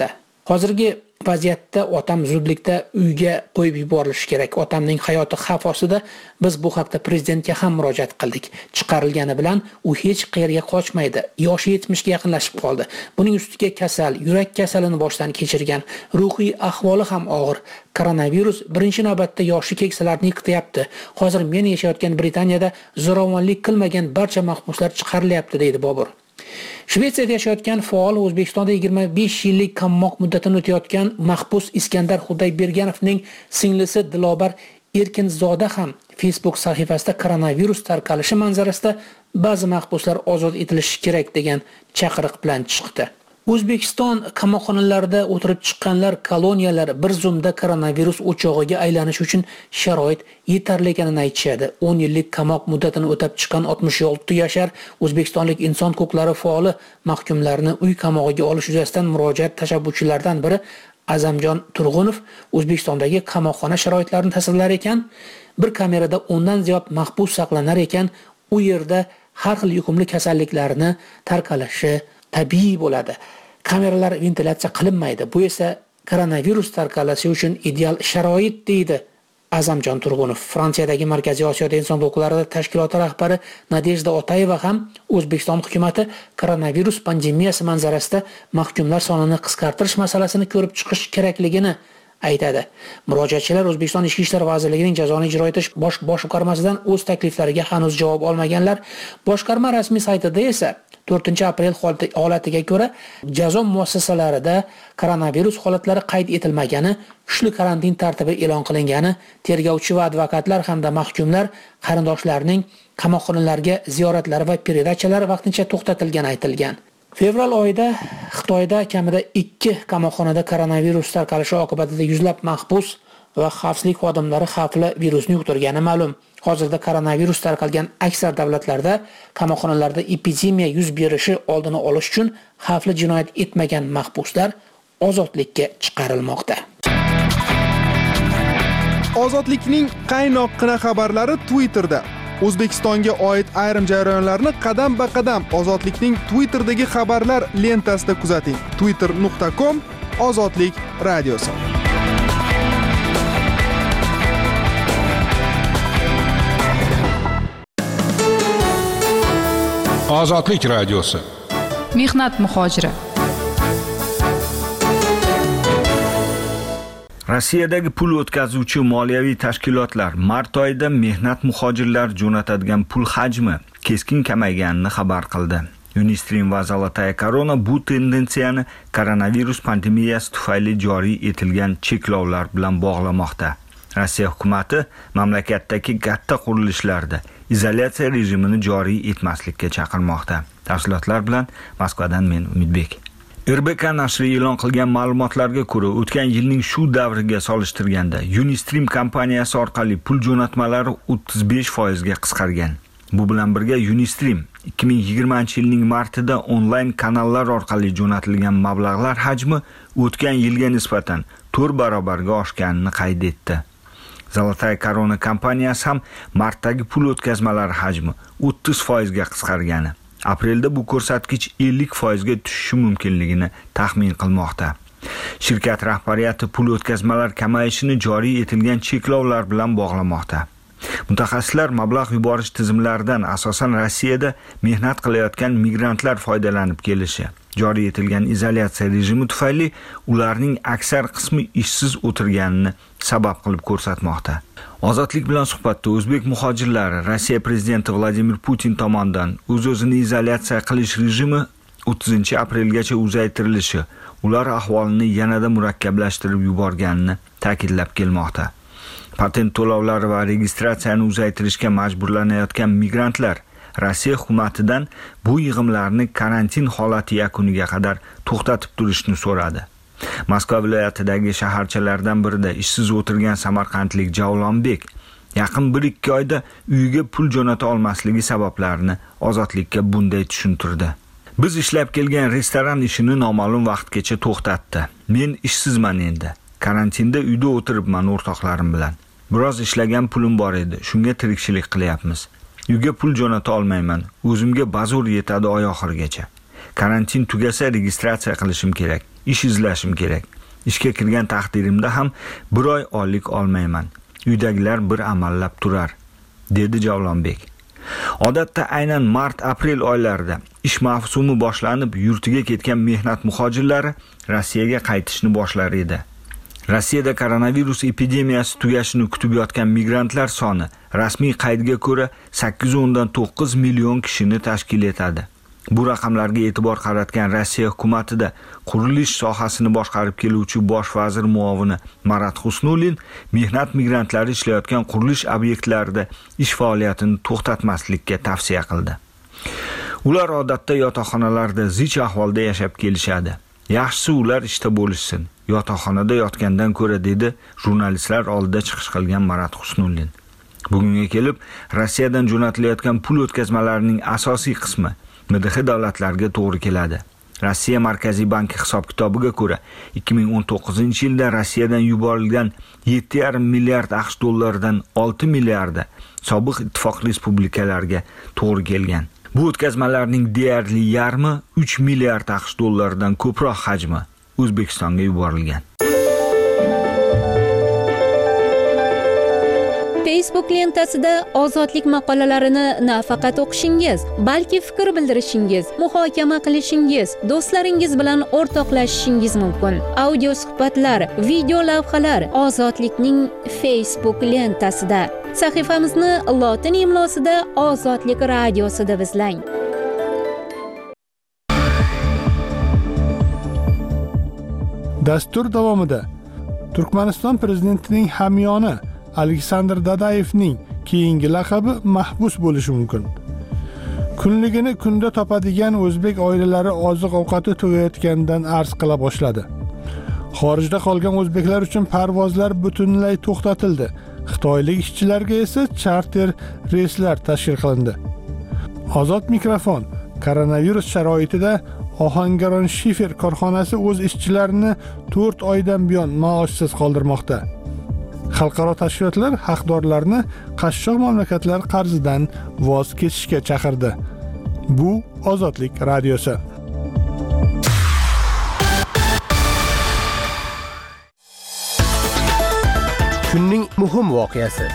Hozirgi vaziyatda otam zudlikda uyga qo'yib yuborilishi kerak. Otamning hayoti xavf ostida. Biz bu haqda prezidentga ham murojaat qildik. Chiqarilgani bilan u hech qayerga qochmaydi. Yoshi 70 ga yaqinlashib qoldi. Buning ustiga kasal, yurak kasalini boshdan kechirgan, ruhiy ahvoli ham og'ir. Koronavirus birinchi navbatda yoshi keksalarni yiqityapti. Hozir men yashayotgan Britaniyada zo'ravonlik qilmagan barcha mahbuslar chiqarilyapti, deydi Bobur. Shvetsiyada yashayotgan faol O'zbekistonda 25 yillik qamoq muddatini o'tayotgan mahbus Iskandar Xudoyberganovning singlisi Dilobar Erkinzoda ham Facebook sahifasida koronavirus tarqalishi manzarasida ba'zi mahbuslar ozod etilishi kerak degan chaqiriq bilan chiqdi. O'zbekiston qamoqxonalarida o'tirib chiqqanlar koloniyalar bir zumda koronavirus o'chog'iga aylanish uchun sharoit yetarli ekanini aytishadi. 10 yillik qamoq muddatini o'tab chiqqan 66 yashar o'zbekistonlik inson huquqlari faoli mahkumlarni uy qamog'iga olish yuzasidan murojaat tashabbuschilaridan biri Azamjon Turg'unov O'zbekistondagi qamoqxona sharoitlarini tasvirlar ekan, bir kamerada o'ndan ziyod mahbus saqlanar ekan, u yerda har xil yuqumli kasalliklarni tarqalishi tabiiy bo'ladi. Kameralar ventilyatsiya qilinmaydi. Bu esa koronavirus tarqalishi uchun ideal sharoit, deydi Azamjon Turg'unov. Fransiyadagi Markaziy Osiyoda inson huquqlari tashkiloti rahbari Nadejda Otayeva ham O'zbekiston hukumatı koronavirus pandemiyasi manzarasida mahkumlar sonini qisqartirish masalasini ko'rib chiqish kerakligini aytadi. Murojaatchilar O'zbekiston Ichki ishlar vazirligining jazoni ijro etish bosh boshqarmasidan o'z takliflariga hanuz javob olmaganlar. Boshqarma rasmiy saytida esa 4-aprel holatiga ko'ra jazo muassasalarida koronavirus holatlari qayd etilmagani, kuchli karantin tartibi e'lon qilingani, tergovchi va advokatlar hamda mahkumlar qarindoshlarining qamoqxonalarga ziyoratlari va perdachalar vaqtincha to'xtatilgani aytilgan. Fevral oyida Xitoyda kamida 2 qamoqxonada koronavirus tarqalishi oqibatida yuzlab mahbus va xavfsizlik xodimlari xavfli virusni yuqtirgani ma'lum. Hozirda koronavirus tarqalgan aksar davlatlarda qamoqxonalarda epidemiya yuz berishi oldini olish uchun xavfli jinoyat etmagan mahbuslar ozodlikka chiqarilmoqda. Ozodlikning qaynoqqina xabarlari Twitterda. O'zbekistonga oid ayrim jarayonlarni qadam-ba-qadam Ozodlikning Twitterdagi xabarlar lentasida kuzating. twitter.com/ozodlik radiosi. Ozodlik radiosi. Mehnat muhojiri. Rossiyadagi pul o'tkazuvchi moliyaviy tashkilotlar mart oyida mehnat muhojirlar jo'natadigan pul hajmi keskin kamayganini xabar qildi. Unistream va Zolotaya Korona bu tendensiyani koronavirus pandemiyasi tufayli joriy etilgan cheklovlar bilan bog'lamoqda. Rossiya hukumatı mamlakatdagi katta qurilishlarda izolyatsiya rejimini joriy etmaslikka chaqirmoqda. Tafsilotlar bilan Moskvadan men Umidbek. RBK nashri e'lon qilgan ma'lumotlarga ko'ra, o'tgan yilning shu davriga solishtirganda Unistream kompaniyasi orqali pul jo'natmalari 35% ga qisqargan. Bu bilan birga Unistream 2020-yilning martida onlayn kanallar orqali jo'natilgan mablag'lar hajmi o'tgan yilga nisbatan 4 barobarga oshganini qayd etdi. Zolotaya Korona kompaniyasi ham martdagi pul o'tkazmalari hajmi 30% ga qisqargani. Aprelda bu ko'rsatkich 50% ga tushishi mumkinligini taxmin qilmoqda. Shirkat rahbariyati pul o'tkazmalar kamayishini joriy etilgan cheklovlar bilan bog'lamoqda. Mutaxassislar mablag' yuborish tizimlaridan asosan Rossiyada mehnat qilayotgan migrantlar foydalanib kelishi, joriy etilgan izolyatsiya rejimi tufayli ularning aksar qismi ishsiz o'tirganini sabab qilib ko'rsatmoqda. Ozodlik bilan suhbatda o'zbek muhojirlari Rossiya prezidenti Vladimir Putin tomonidan o'z-o'zini izolyatsiya qilish rejimi 30-aprelgacha uzaytirilishi, ular ahvolini yanada murakkablashtirib yuborganini ta'kidlab kelmoqda. Patent to'lovlari va registratsiyani uzaytirishga majburlanayotgan migrantlar Rossiya hukumatidan bu yig'imlarni karantin holati yakuniga qadar to'xtatib turishni so'radi. Moskva viloyatidagi shaharchalardan birida ishsiz o'tirgan samarqandlik Javlonbek yaqin 1-2 oyda uyiga pul jo'nata olmasligi sabablarini Ozodlikka bunday tushuntirdi. Biz ishlab kelgan restoran ishini noma'lum vaqtgacha to'xtatdi. Men ishsizman endi. Karantinda uyda o'tiribman o'rtoqlarim bilan. Biroz ishlagan pulim bor edi. Shunga tirikchilik qilyapmiz. Uyga pul jo'nata olmayman. O'zimga bazo'r yetadi oy oxirigacha. Karantin tugasa registratsiya qilishim kerak. Ish izlashim kerak. Ishga kirgan taqdirimda ham 1 oy oylik olmayman. Uydagilar bir amallab turar, dedi Javlonbek. Odatda aynan mart-aprel oylarida ish mavsumi boshlanib, yurtiga ketgan mehnat muhojirlari Rossiyaga qaytishni boshlar edi. Rossiyada koronavirus epidemiyasi tugashini kutib yotgan migrantlar soni rasmiy qaydga ko'ra 8.9 million kishini tashkil etadi. Bu raqamlarga e'tibor qaratgan Rossiya hukumatida qurilish sohasini boshqarib keluvchi bosh vazir muovini Marat Husnulin mehnat migrantlari ishlayotgan qurilish obyektlarida ish faoliyatini to'xtatmaslikka tavsiya qildi. Ular odatda yotoqxonalarda zich ahvolda yashab kelishadi. Yaxshisi ular ishda bo'lishsin, yotoqxonada yotgandan ko'ra, dedi jurnalistlar oldida chiqish qilgan Marat Husnulin. Bugunga kelib, Rossiyadan jo'natilayotgan pul o'tkazmalarining asosiy qismi MDH davlatlarga to'g'ri keladi. Rossiya Markaziy banki hisob-kitobiga ko'ra, 2019-yilda Rossiyadan yuborilgan 7,5 milliard AQSh dollaridan 6 milliardi sobiq ittifoq respublikalariga to'g'ri kelgan. Bu o'tkazmalarning deyarli yarmi 3 milliard AQSh dollaridan ko'proq hajmi O'zbekistonga yuborilgan. Facebook lentasida ozodlik maqolalarini nafaqat o'qishingiz, balki fikr bildirishingiz, muhokama qilishingiz, do'stlaringiz bilan o'rtoqlashishingiz mumkin. Audio suhbatlar, video lavhalar ozodlikning Facebook lentasida. Sahifamizni lotin imlosida Ozodlik radiosi deb izlang. Dastur davomida Turkmaniston prezidentining hamyoni Aleksandr Dadayevning keyingi laqabi mahbus bo'lishi mumkin. Kunligini kunda topadigan o'zbek oilalari oziq-ovqati tugayotganidan arz qila boshladi. Xorijda qolgan o'zbeklar uchun parvozlar butunlay to'xtatildi. Xitoylik ishchilarga esa charter reyslar tashkil qilindi. Ozod mikrofon koronavirus sharoitida Ohangaron Shifer korxonasi o'z ishchilarini 4 oydan buyon maoshsiz qoldirmoqda. Xalqaro tashkilotlar haqdorlarni qashshoq mamlakatlar qarzidan voz kechishga chaqirdi. Bu Ozodlik radiosi. Kunning muhim voqeasi.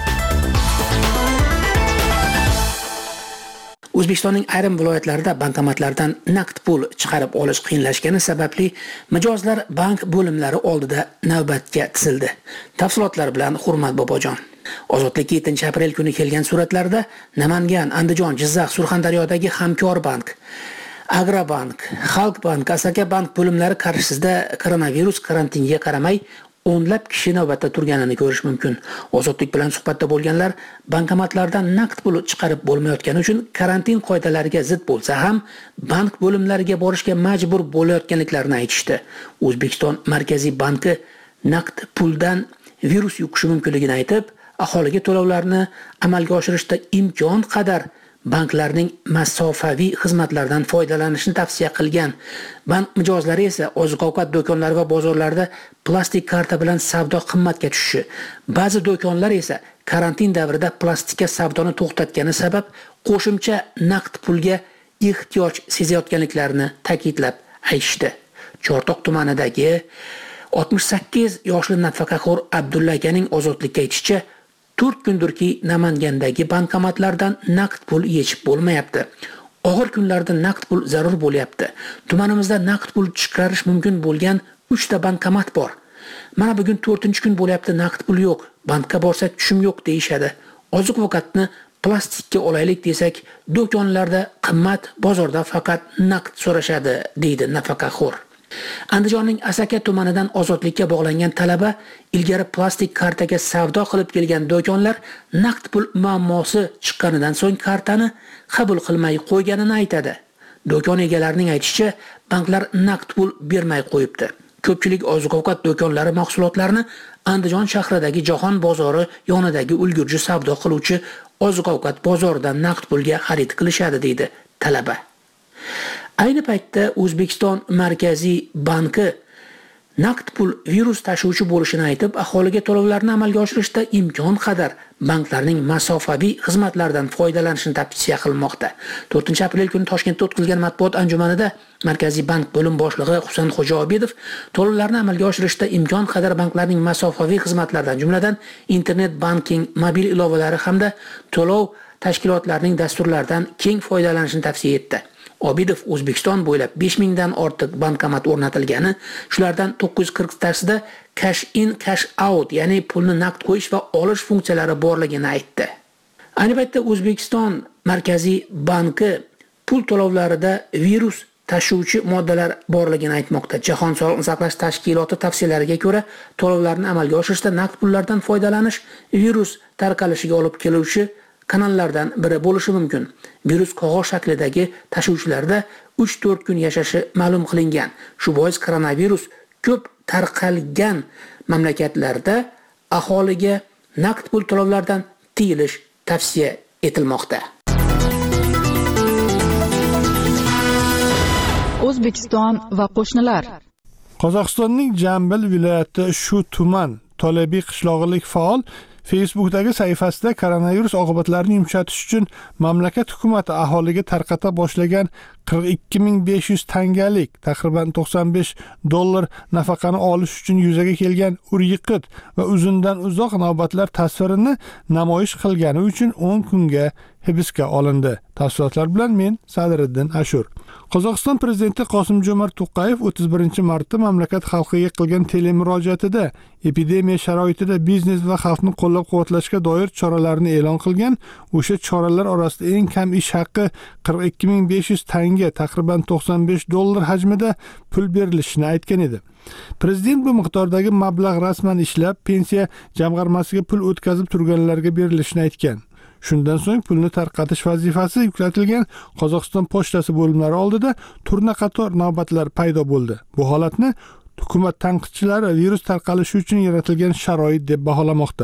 O'zbekistonning ayrim viloyatlarida bankomatlardan naqd pul chiqarib olish qiyinlashgani sababli mijozlar bank bo'limlari oldida navbatga tizildi. Tafsilotlar bilan Hurmat Bobojon. Ozodlik 7-aprel kuni kelgan suratlarda Namangan, Andijon, Jizzax, Surxondaryodagi Hamkor bank, Agrobank, Xalq bank, Asaka bank bo'limlari qarshisida koronavirus karantiniga qaramay o'nlab kishi navbatda turganini ko'rish mumkin. Ozodlik bilan suhbatda bo'lganlar bankomatlardan naqd pul chiqarib bo'lmayotgani uchun karantin qoidalariga zid bo'lsa ham bank bo'limlariga borishga majbur bo'layotganliklarini aytishdi. O'zbekiston Markaziy banki naqd puldan virus yuqishi mumkinligini aytib, aholiga to'lovlarni amalga oshirishda imkon qadar banklarning masofaviy xizmatlaridan foydalanishni tavsiya qilgan. Bank mijozlari esa oziq-ovqat do'konlari va bozorlarda plastik karta bilan savdo qimmatga tushishi, ba'zi do'konlar esa karantin davrida plastikka savdoni to'xtatgani sabab qo'shimcha naqd pulga ehtiyoj sezayotganliklarini ta'kidlab aytishdi. Chortoq tumanidagi 68 yoshli nafaqaxo'r Abdulla akaning Ozodlikka aytishicha, 4 kundurki Namangandagi bankomatlardan naqd pul yechib bo'lmayapti. Og'ir kunlarda naqd pul zarur bo'lyapti. Tumanimizda naqd pul chiqarish mumkin bo'lgan 3 ta bankomat bor. Mana bugun 4-kun bo'lyapti, naqd pul yo'q. Bankka borsak tushum yo'q deyshadi. Oziq-ovqatni plastikka olaylik desak, do'konlarda qimmat, bozorda faqat naqd so'rashadi, deydi nafaqaxo'r. Andijonning Asaka tumanidan Ozodlikka bog'langan talaba ilgari plastik kartaga savdo qilib kelgan do'konlar naqd pul muammosi chiqqanidan so'ng kartani qabul qilmay qo'yganini aytadi. Do'kon egalarining aytishicha, banklar naqd pul bermay qo'yibdi. Ko'pchilik oziq-ovqat do'konlari mahsulotlarini Andijon shahridagi Jahon bozori yonidagi ulgurji savdo qiluvchi oziq-ovqat bozoridan naqd pulga xarid qilishadi, deydi talaba. Ayni paytda O'zbekiston Markaziy banki naqd pul virus tashuvchi bo'lishini aytib, aholiga to'lovlarni amalga oshirishda imkon qadar banklarning masofaviy xizmatlaridan foydalanishni tavsiya qilmoqda. 4-aprel kuni Toshkentda o'tkazilgan matbuot anjumanida Markaziy bank bo'lim boshlig'i Husan Xo'jaobidov to'lovlarni amalga oshirishda imkon qadar banklarning masofaviy xizmatlaridan, jumladan internet banking, mobil ilovalari hamda to'lov tashkilotlarining dasturlaridan keng foydalanishni tavsiya etdi. Obidov O'zbekiston bo'ylab 5000 dan ortiq bankomat o'rnatilgani, shulardan 940 tasida cash in cash out, ya'ni pulni naqd qo'yish va olish funksiyalari borligini aytdi. Ayni paytda O'zbekiston Markaziy banki pul to'lovlarida virus tashuvchi moddalar borligini aytmoqda. Jahon sog'liqni saqlash tashkiloti tavsiyalariga ko'ra, to'lovlarni amalga oshirishda naqd pullardan foydalanish virus tarqalishiga olib keluvchi kanallardan biri bo'lishi mumkin. Virus qog'oz shaklidagi tashuvchilarda 3-4 kun yashashi ma'lum qilingan. Shu bois koronavirus ko'p tarqalgan mamlakatlarda aholiga naqd pul to'lovlaridan tiyilish tavsiya etilmoqda. O'zbekiston va qo'shnilar. Qozog'istonning Jambil viloyati shu tuman Tolabiy qishlog'ilik faol Facebook'dagi sahifasida koronavirus oqibatlarini yumshatish uchun mamlakat hukumati aholiga tarqata boshlagan 42500 tangalik, taxriban $95 nafaqani olish uchun yuzaga kelgan uryiqit va uzundan uzoq navbatlar tasvirini namoyish qilgani uchun 10 kunga hibsga olindi. Tafsilotlar bilan men Sadriddin Ashur. Qozog'iston prezidenti Qosim-Jo'mart To'qayev 31-martda mamlakat xalqiga qilgan telemurojaatida epidemiya sharoitida biznes va xalqni qo'llab-quvvatlashga doir choralarni e'lon qilgan. O'sha choralar orasida eng kam ish haqqi 42500 tanga, taxriban $95 hajmida pul berilishini aytgan edi. Prezident bu miqdordagi mablag' rasman ishlab, pensiya jamg'armasiga pul o'tkazib turganlarga berilishini aytgan. Shundan so'ng pulni tarqatish vazifasi yuklatilgan Qozog'iston pochtasi bo'limlari oldida turna-qator navbatlar paydo bo'ldi. Bu holatni hukumat tanqidchilari virus tarqalishi uchun yaratilgan sharoit deb baholamoqda.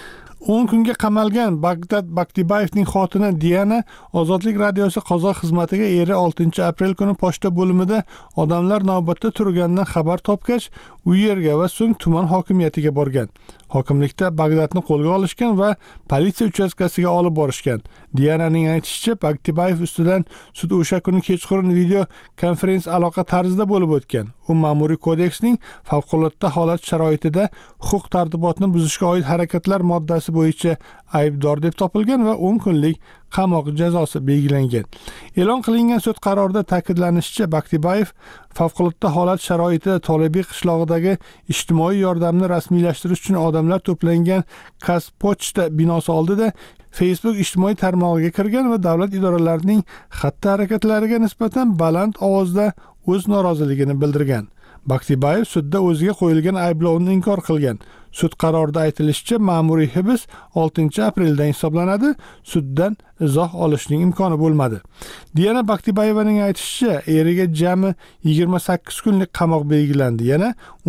10 kunga qamalgan Bagdad Baktibayevning xotini Diana Ozodlik radiosi qozoq xizmatiga eri 6-aprel kuni pochta bo'limida odamlar navbatda turganidan xabar topgach, u yerga va so'ng tuman hokimiyatiga borgan. Hokimlikda Bagdadni qo'lga olishgan va politsiya uchastkasiga olib borishgan. Diananing aytishicha, Baktibayev ustidan sud o'sha kuni kechqurun video konferens aloqa tarzida bo'lib o'tgan. U ma'muriy kodeksning favqulodda holat sharoitida huquq tartibotni buzishga oid harakatlar moddasi bo'yicha aybdor deb topilgan va 10 kunlik qamoq jazosi belgilangan. E'lon qilingan sud qarorida ta'kidlanishicha, Baktibayev favqulodda holat sharoitida Tolabiy qishlog'idagi ijtimoiy yordamni rasmiylashtirish uchun odamlar to'plangan Kaspochta binosi oldida Facebook ijtimoiy tarmog'iga kirgan va davlat idoralarining xatti-harakatlariga nisbatan baland ovozda o'z noroziligini bildirgan. Baktibayev sudda o'ziga qo'yilgan ayblovni inkor qilgan. Sud qarorida aytilishicha, ma'muriy hibs 6-apreldan hisoblanadi. Suddan izoh olishning imkoni bo'lmadi. Diana Baktibayevaning aytishicha, eriga jami 28 kunlik qamoq belgilandi. Yana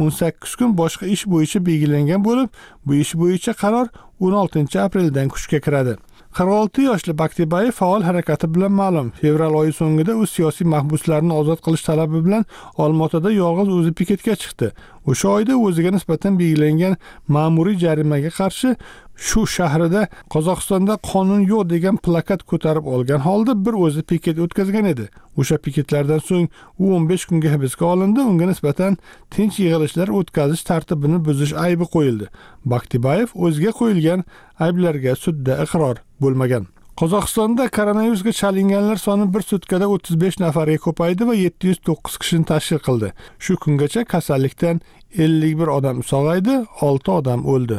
18 kun boshqa ish bo'yicha belgilangan bo'lib, bu ish bo'yicha qaror 16-apreldan kuchga kiradi. 46 yoshli Baktibayev faol harakati bilan ma'lum. Fevral oyi so'ngida u siyosiy mahbuslarni ozod qilish talabi bilan Olmaotada yolg'iz o'zi piketga chiqdi. O'sha oyda o'ziga nisbatan belgilangan ma'muriy jarimaga qarshi shu shahrida Qozog'istonda qonun yo'q degan plakat ko'tarib olgan holda bir o'zi piket o'tkazgan edi. O'sha piketlardan so'ng u 15 kunga hibsga olindi. Unga nisbatan tinch yig'ilishlar o'tkazish tartibini buzish aybi qo'yildi. Baktibayev o'ziga qo'yilgan ayblarga sudda iqror bo'lmagan. Qozog'istonda koronavirusga chalinganlar soni bir sutkada 35 nafarga ko'paydi va 709 kishini tashkil qildi. Shu kungacha kasallikdan 51 odam sog'aydi, 6 odam o'ldi.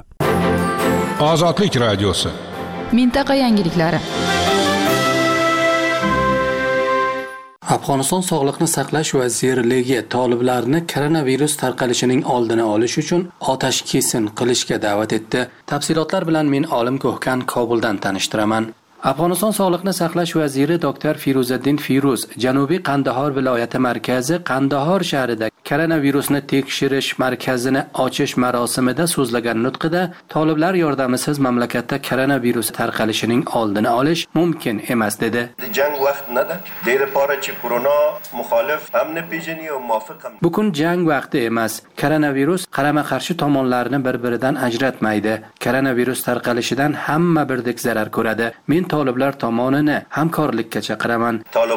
Ozodlik radiosi. Mintaqa yangiliklari. Afg'oniston Sog'liqni saqlash vazirligi toliblarni koronavirus tarqalishining oldini olish uchun otash kesin qilishga da'vat etdi. Tafsilotlar bilan men Olim Ko'hkan Kobuldan tanishtiraman. Afg'oniston Sog'liqni saqlash vaziri Dr. Firuzaddin Firuz Janubiy Qandahor viloyati markazi Qandahor shahrida koronavirusni tekshirish markazini ochish marosimida so'zlagan nutqida toliblar yordamisiz mamlakatda koronavirus tarqalishining oldini olish mumkin emas dedi. Jang vaqtida deraporachi Corona muxolif hamni pejani va muvofiq. Bu kun jang vaqti emas. Koronavirus qarama-qarshi tomonlarni bir-biridan ajratmaydi. Koronavirus tarqalishidan hamma birdek zarar ko'radi. Men toliblar tomonini hamkorlikka chaqiraman.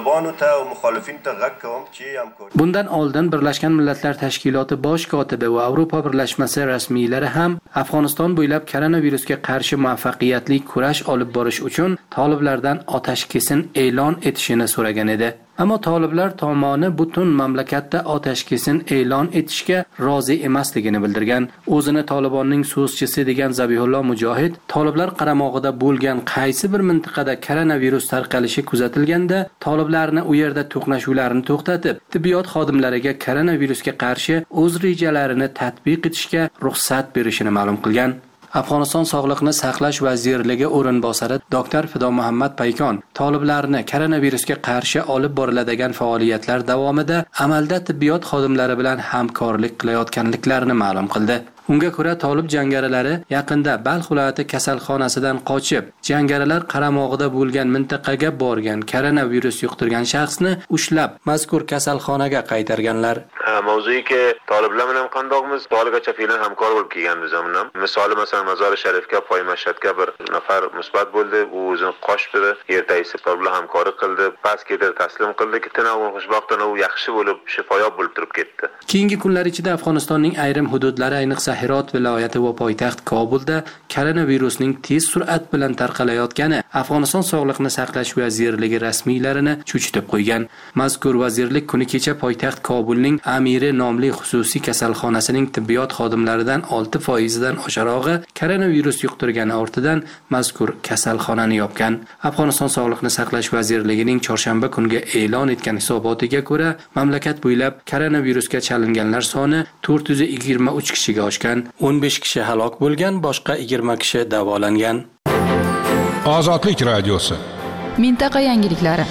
Bundan oldin Birlashgan Millatlar Tashkiloti bosh kotibi va Yevropa birlashmasi rasmiylari ham Afg'oniston bo'ylab koronavirusga qarshi muvaffaqiyatli kurash olib borish uchun toliblardan otashkesin e'lon etishini so'ragan edi. Ammo toliblar tomoni butun mamlakatda otashkesin e'lon etishga rozi emasligini bildirgan. O'zini Tolibonning so'zchisi degan Zabihullo Mujohid toliblar qaramog'ida bo'lgan qaysi bir mintaqada koronavirus tarqalishi kuzatilganda toliblarni u yerda to'qnashuvlarni to'xtatib, tibbiyot xodimlariga koronavirusga qarshi o'z rejalarini tatbiq etishga ruxsat berishini ma'lum qilgan. Afg'oniston Sog'liqni saqlash vazirligi o'rinbosari Dr. Fido Muhammad Paykon toliblarni koronavirusga qarshi olib boriladigan faoliyatlar davomida amalda tibbiyot xodimlari bilan hamkorlik qilayotganliklarini ma'lum qildi. Unga ko'ra tolib jangarilari yaqinda Balx viloyati kasalxonasidan qochib, jangarilar qaramog'ida bo'lgan mintaqaga borgan koronavirus yuqtirgan shaxsni ushlab, mazkur kasalxonaga qaytarganlar. Mavzuga toliblar bilan qandoqmiz? Toligacha filan hamkor bo'lib kelganmiz hamon. Misoli masalan Mazor Sharifga, Poy Mashhadga bir nafar musbat bo'ldi, u o'zini qochdi, ertasi toliblar hamkorlik qildi, pastga taslim qildi, keyin xushbaxtona u yaxshi bo'lib, shifoyob bo'lib turib ketdi. Keyingi kunlar ichida Afg'onistonning ayrim hududlari, ayniqsa Hirot viloyati va poytaxt Kobulda koronavirusning tez sur'at bilan tarqalayotgani Afg'oniston Sog'liqni saqlash vazirligi rasmiylarini cho'chitib qo'ygan. Mazkur vazirlik kuni kecha poytaxt Kobulning Amiri nomli xususiy kasalxonasining tibbiyot xodimlaridan 6% dan osharog'i koronavirus yuqtirgani ortidan mazkur kasalxonani yopgan. Afg'oniston Sog'liqni saqlash vazirligining chorshanba kunga e'lon etgan hisobotiga ko'ra, mamlakat bo'ylab koronavirusga chalinganlar soni 423 kishiga oshgan. 15 kishi halok bo'lgan, boshqa 20 kishi davolangan. Ozodlik radiosi. Mintaqa yangiliklari.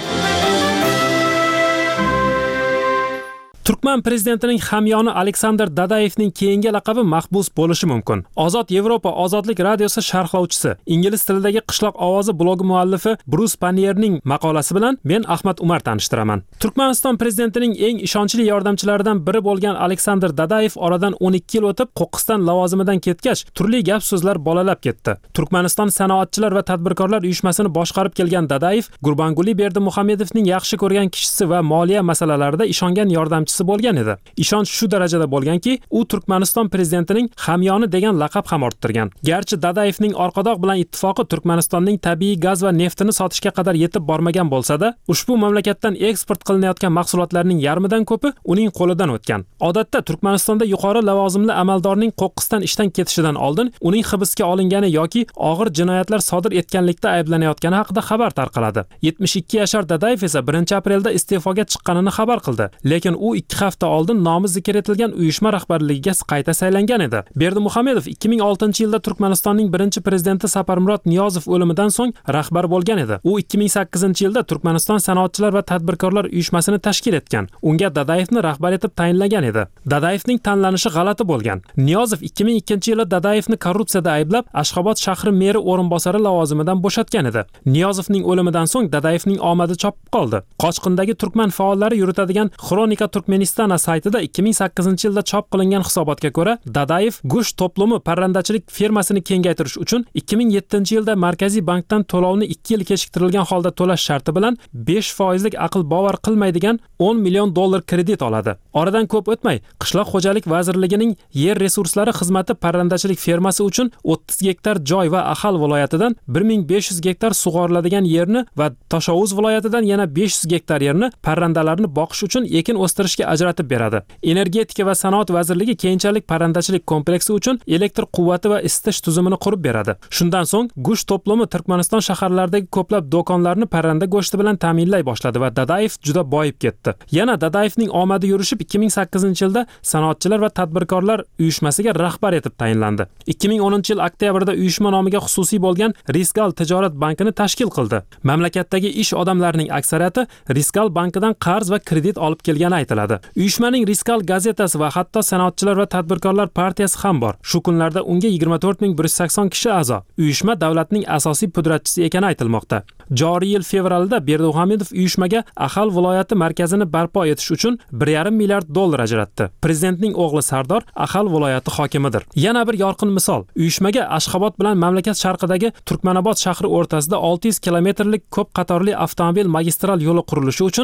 Turkman prezidentining hamyoni Aleksandr Dadayevning keyingi laqabi mahbus bo'lishi mumkin. Ozod Yevropa ozodlik radiosi sharhlovchisi, ingliz tilidagi qishloq ovozi blogi muallifi Brus Panierning maqolasi bilan men Ahmad Umar tanishtiraman. Turkmaniston prezidentining eng ishonchli yordamchilaridan biri bo'lgan Aleksandr Dadayev oradan 12 yil o'tib Qo'qqiston lavozimidan ketgach, turli gap so'zlar bolalab ketdi. Turkmaniston sanoatchilar va tadbirkorlar uyushmasini boshqarib kelgan Dadayev Gurbanguli Berdimuhamedovning yaxshi ko'rgan kishisi va moliya masalalarida ishongan yordamchisi bo'lgan edi. Ishonch shu darajada bo'lganki, u Turkmaniston prezidentining hamyoni degan laqab ham orttirgan. Garchi Dadayevning orqadoq bilan ittifoqi Turkmanistonning tabiiy gaz va neftini sotishga qadar yetib bormagan bo'lsa-da, ushbu mamlakatdan eksport qilinayotgan mahsulotlarning yarmidan ko'pi uning qo'lidan o'tgan. Odatda Turkmanistonda yuqori lavozimli amaldorning Qo'qqisdan ishdan ketishidan oldin uning hibsga olingani yoki og'ir jinoyatlar sodir etganlikda ayblanayotgani haqida xabar tarqaladi. 72 yashar Dadayev esa 1-aprelda iste'foga chiqqanini xabar qildi, lekin u 2 hafta oldin nomi zikr etilgan uyushma rahbarligiga qayta saylangan edi. Berdimuhamedov 2006-yilda Turkmanistonning birinchi prezidenti Saparmurod Niyozov o'limidan so'ng rahbar bo'lgan edi. U 2008-yilda Turkmaniston sanoatchilar va tadbirkorlar uyushmasini tashkil etgan. Unga Dadayevni rahbar etib tayinlagan edi. Dadayevning tanlanishi g'alati bo'lgan. Niyozov 2002-yilda Dadayevni korrupsiyada ayblab, Ashxobod shahri meri o'rinbosari lavozimidan bo'shatgan edi. Niyozovning o'limidan so'ng Dadayevning omadi chopib qoldi. Qochqindagi turkman faollari yuritadigan Xronika Turkmenistana saytida 2008-yilda chop qilingan hisobotga ko'ra, Dadayev go'sht to'plumi parrandachilik firmasini kengaytirish uchun 2007-yilda Markaziy bankdan to'lovni 2 yil kechiktirilgan holda to'lash sharti bilan 5% aql bovar qilmaydigan $10 million kredit oladi. Oradan ko'p o'tmay, Qishloq xo'jalik vazirligining yer resurslari xizmati parrandachilik firmasi uchun 30 gektar joy va Ahal viloyatidan 1500 gektar sug'oriladigan yerni va Toshovuz viloyatidan yana 500 gektar yerni parrandalarni boqish uchun ekin o'stirishga foydalanishga ajratib beradi. Energetika va sanoat vazirligi keyinchalik parrandachilik kompleksi uchun elektr quvvati va isitish tuzumini qurib beradi. Shundan so'ng go'sht to'plami Turkmaniston shaharlaridagi ko'plab do'konlarni parranda go'shti bilan ta'minlay boshladi va Dadayev juda boyib ketdi. Yana Dadayevning omadi yurishib 2008-yilda Sanoatchilar va tadbirkorlar uyushmasiga rahbar etib tayinlandi. 2010-yil oktyabrda uyushma nomiga xususiy bo'lgan Risgal tijorat bankini tashkil qildi. Mamlakatdagi ish odamlarining aksariyati Risgal bankidan qarz va kredit olib kelgani aytiladi. Uyushmaning Risgal gazetasi va hatto Sanoatchilar va tadbirkorlar partiyasi ham bor. Shu kunlarda unga 24180 kishi a'zo. Uyushma davlatning asosiy pudratchisi ekani aytilmoqda. Joriy yil fevralda Berdimuhamedov uyushmaga Axal viloyati markazini barpo etish uchun 1,5 milliard dollar ajratdi. Prezidentning o'g'li Sardor Axal viloyati hokimidir. Yana bir yorqin misol. Uyushmaga Ashxobod bilan mamlakat sharqidagi Turkmanobod shahri o'rtasida 600 kilometrlik ko'p qatorli avtomobil magistral yo'li qurilishi uchun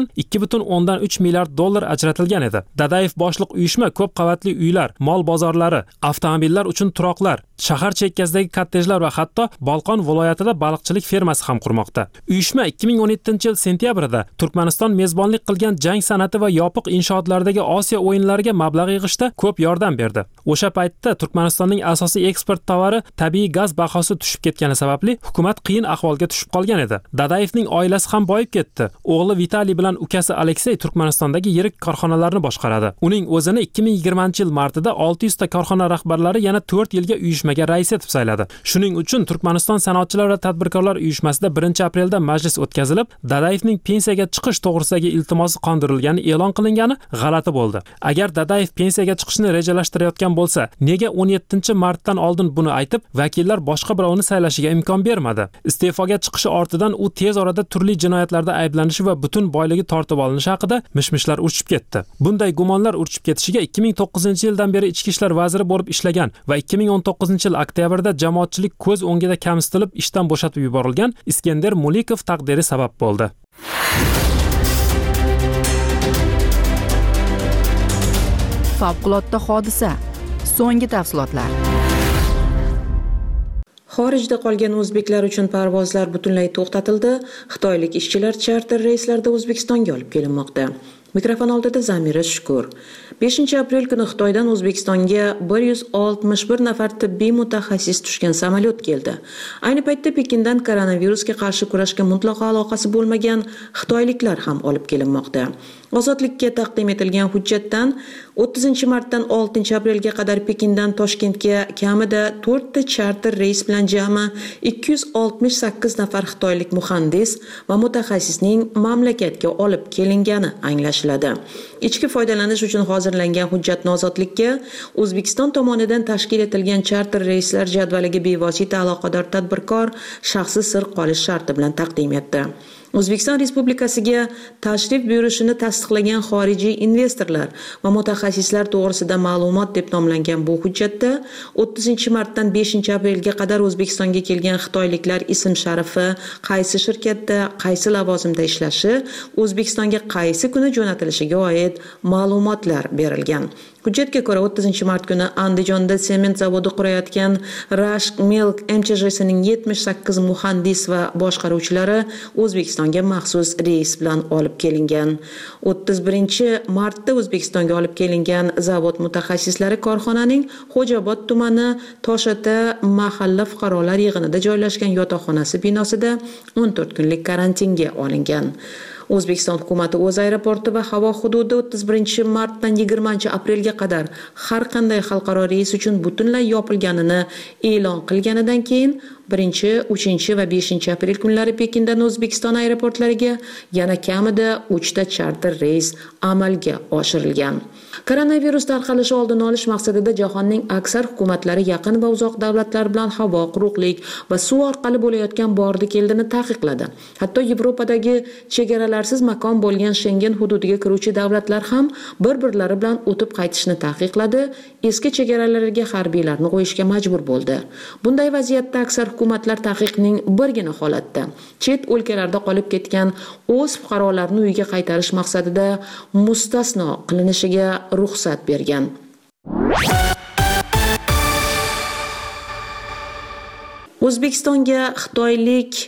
2,3 milliard dollar ajratilgan edi. Dadayev boshliq uyushma ko'p qavatli uylar, mol bozorlari, avtomobillar uchun turoqlar, shahar chekkasidagi kottejlar va hatto Bolqon viloyatida baliqchilik fermasi ham qurmoqda. Uyushma 2017-yil sentyabrida Turkmaniston mezbonlik qilgan jang san'ati va yopiq inshootlardagi Osiyo o'yinlariga mablag' yig'ishda ko'p yordam berdi. O'sha paytda Turkmanistonning asosiy eksport tovari tabiiy gaz bahosi tushib ketgani sababli hukumat qiyin ahvolga tushib qolgan edi. Dadayevning oilasi ham boyib ketdi. O'g'li Vitaliy bilan ukasi Aleksey Turkmanistondagi yirik korxonalarni boshqaradi. Uning o'zini 2020-yil martida 600 ta korxona rahbarlari yana 4 yilga uyushmaga rais etib sayladi. Shuning uchun Turkmaniston sanoatchilar va tadbirkorlar uyushmasida 1-aprelda majlis o'tkazilib, Dadayevning pensiyaga chiqish to'g'risidagi iltimosi qondirilgani e'lon qilingani g'alati bo'ldi. Agar Dadayev pensiyaga chiqishni rejalashtirayotgan bo'lsa, nega 17-martdan oldin buni aytib, vakillar boshqa birovni saylashiga imkon bermadi? Iste'foga chiqishi ortidan u tez orada turli jinoyatlarda ayblanishi va butun boyligi tortib olinishi haqida mishmishlar urchib ketdi. Bunday gumonlar urchib ketishiga 2009-yildan beri ichki ishlar vaziri bo'lib ishlagan va 2019-yil oktyabrda jamoatchilik ko'z o'ngida kamsitilib ishdan bo'shatib yuborilgan Iskender Mulikov taqdiri sabab bo'ldi. Favqulodda hodisa. So'nggi tafsilotlar. Xorijda qolgan o'zbeklar uchun parvozlar butunlay to'xtatildi. Xitoylik ishchilar charter reyslarda O'zbekistonga olib kelinmoqda. Mikrofon oldida Zamira Shukur. 5-aprel kuni Xitoydan O'zbekistonga 161 nafar tibbiy mutaxassis tushgan samolyot keldi. Ayni paytda Pekindan koronavirusga qarshi kurashga mutlaqo aloqasi bo'lmagan xitoyliklar ham olib kelinmoqda. Ozodlikka taqdim etilgan hujjatdan 30-martdan 6-aprelga qadar Pekindan Toshkentga kamida 4 ta charter reys bilan jami 268 nafar xitoylik muhandis va mutaxassisning mamlakatga olib kelingani anglashiladi. Ichki foydalanish uchun hozirlangan hujjatni ozodlikka O'zbekiston tomonidan tashkil etilgan charter reyslar jadvaliga bevosita aloqador tadbirkor shaxsi sir qolish sharti bilan taqdim etdi. O'zbekiston Respublikasiga tashrif buyurishini tasdiqlagan xorijiy investorlar va mutaxassislar to'g'risida ma'lumot deb nomlangan bu hujjatda 30-martdan 5-aprelga qadar O'zbekistonga kelgan xitoyliklar ism-sharifi, qaysi shirkatda, qaysi lavozimda ishlashi, O'zbekistonga qaysi kuni jo'natilishiga oid ma'lumotlar berilgan. Hujjatga ko'ra 30-mart kuni Andijonda sement zavodi qurayotgan Rashk Milk MCJ'sining 78 muhandis va boshqaruvchilari O'zbekistonga maxsus reys bilan olib kelingan. 31-martda O'zbekistonga olib kelingan zavod mutaxassislari korxonaning Xo'jaobod tumani Toshota mahalla fuqarolar yig'inida joylashgan yotoqxonasi binosida 14 kunlik karantinga olingan. O'zbekiston hukumati o'z aeroporti va havo hududi 31-martdan 20-aprelga qadar har qanday xalqaro reys uchun butunlay yopilganini e'lon qilganidan keyin 1, 3 va 5-aprel kunlari Pekindan O'zbekiston aeroportlariga yana kamida 3 ta charter reys amalga oshirilgan. Koronavirus tarqalishi oldini olish maqsadida jahonning aksar hukumatlari yaqin va uzoq davlatlar bilan havo, quruqlik va suv orqali bo'layotgan bordi-keldini taqiqladi. Hatto Yevropadagi chegaralarsiz makon bo'lgan Schengen hududiga kiruvchi davlatlar ham bir-birlari bilan o'tib qaytishni taqiqladi, eski chegaralariga harbiylarni qo'yishga majbur bo'ldi. Bunday vaziyatda aksar hukumatlar taqiqning birgina holatda chet o'lkalarda qolib ketgan o'z fuqarolarini uyiga qaytarish maqsadida mustasno qilinishiga ruxsat bergan. O'zbekistonga xitoylik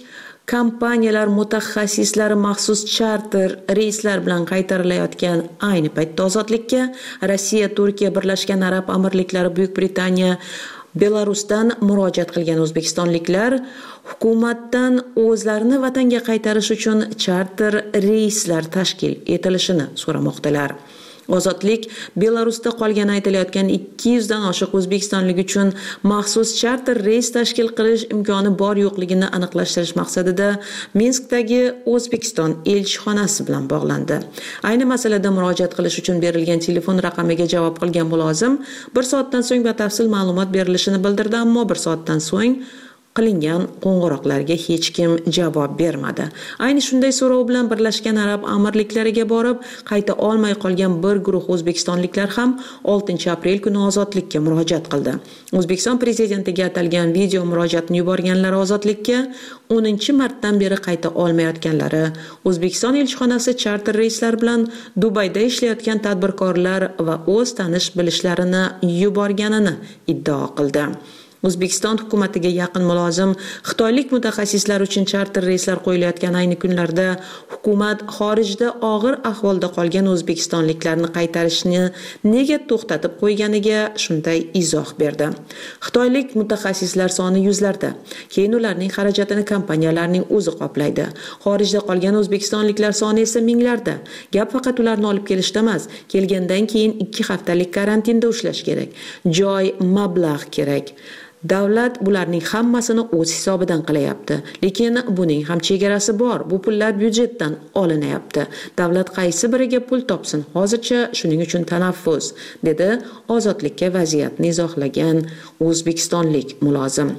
kompaniyalar mutaxassislari maxsus charter reyslar bilan qaytarilayotgan ayni paytda ozodlikka Rossiya, Turkiya, Birlashgan Arab Amirliklari, Buyuk Britaniya, Belarusdan murojaat qilgan o'zbekistonliklar hukumatdan o'zlarini vatanga qaytarish uchun charter reyslar tashkil etilishini so'ramoqdalar. Ozodlik Belarusda qolgani aytilayotgan 200 dan oshiq o'zbekistonlik uchun maxsus charter reys tashkil qilish imkoni bor yo'qligini aniqlashtirish maqsadida Minskdagi O'zbekiston elchixonasi bilan bog'landi. Ayni masalada murojaat qilish uchun berilgan telefon raqamiga javob qilgan mulozim 1 soatdan so'ng batafsil ma'lumot berilishini bildirdi, ammo 1 soatdan so'ng qilingan qo'ng'iroqlarga hech kim javob bermadi. Ayni shunday so'rov bilan Birlashgan Arab Amirliklariga borib, qayta olmay qolgan bir guruh o'zbekistonliklar ham 6-aprel kuni ozodlikka murojaat qildi. O'zbekiston prezidentiga atalgan video murojaatni yuborganlar ozodlikka 10-martdan beri qayta olmayotganlari, O'zbekiston elchixonasi charter reyslar bilan Dubayda ishlayotgan tadbirkorlar va o'z tanish-bilishlarini yuborganini iddao qildi. O'zbekiston hukumatiga yaqin mulozim xitoylik mutaxassislar uchun charter reyslar qo'yilayotgan ayni kunlarda hukumat xorijda og'ir ahvolda qolgan o'zbekistonliklarni qaytarishni nega to'xtatib qo'yganiga shunday izoh berdi. Xitoylik mutaxassislar soni yuzlarda, keyin ularning xarajatini kompaniyalarning o'zi qoplaydi. Xorijda qolgan o'zbekistonliklar soni esa minglarda. Gap faqat ularni olib kelishda emas, kelgandan keyin 2 haftalik karantinda ushlash kerak. Joy, mablag' kerak. Davlat bularning hammasini o'z hisobidan qilyapti. Lekin buning ham chegarasi bor. Bu pullar byudjetdan olinyapti. Davlat qaysi biriga pul topsin? Hozircha shuning uchun tanaffus, dedi ozodlikka vaziyatni izohlagan o'zbekistonlik mulozim.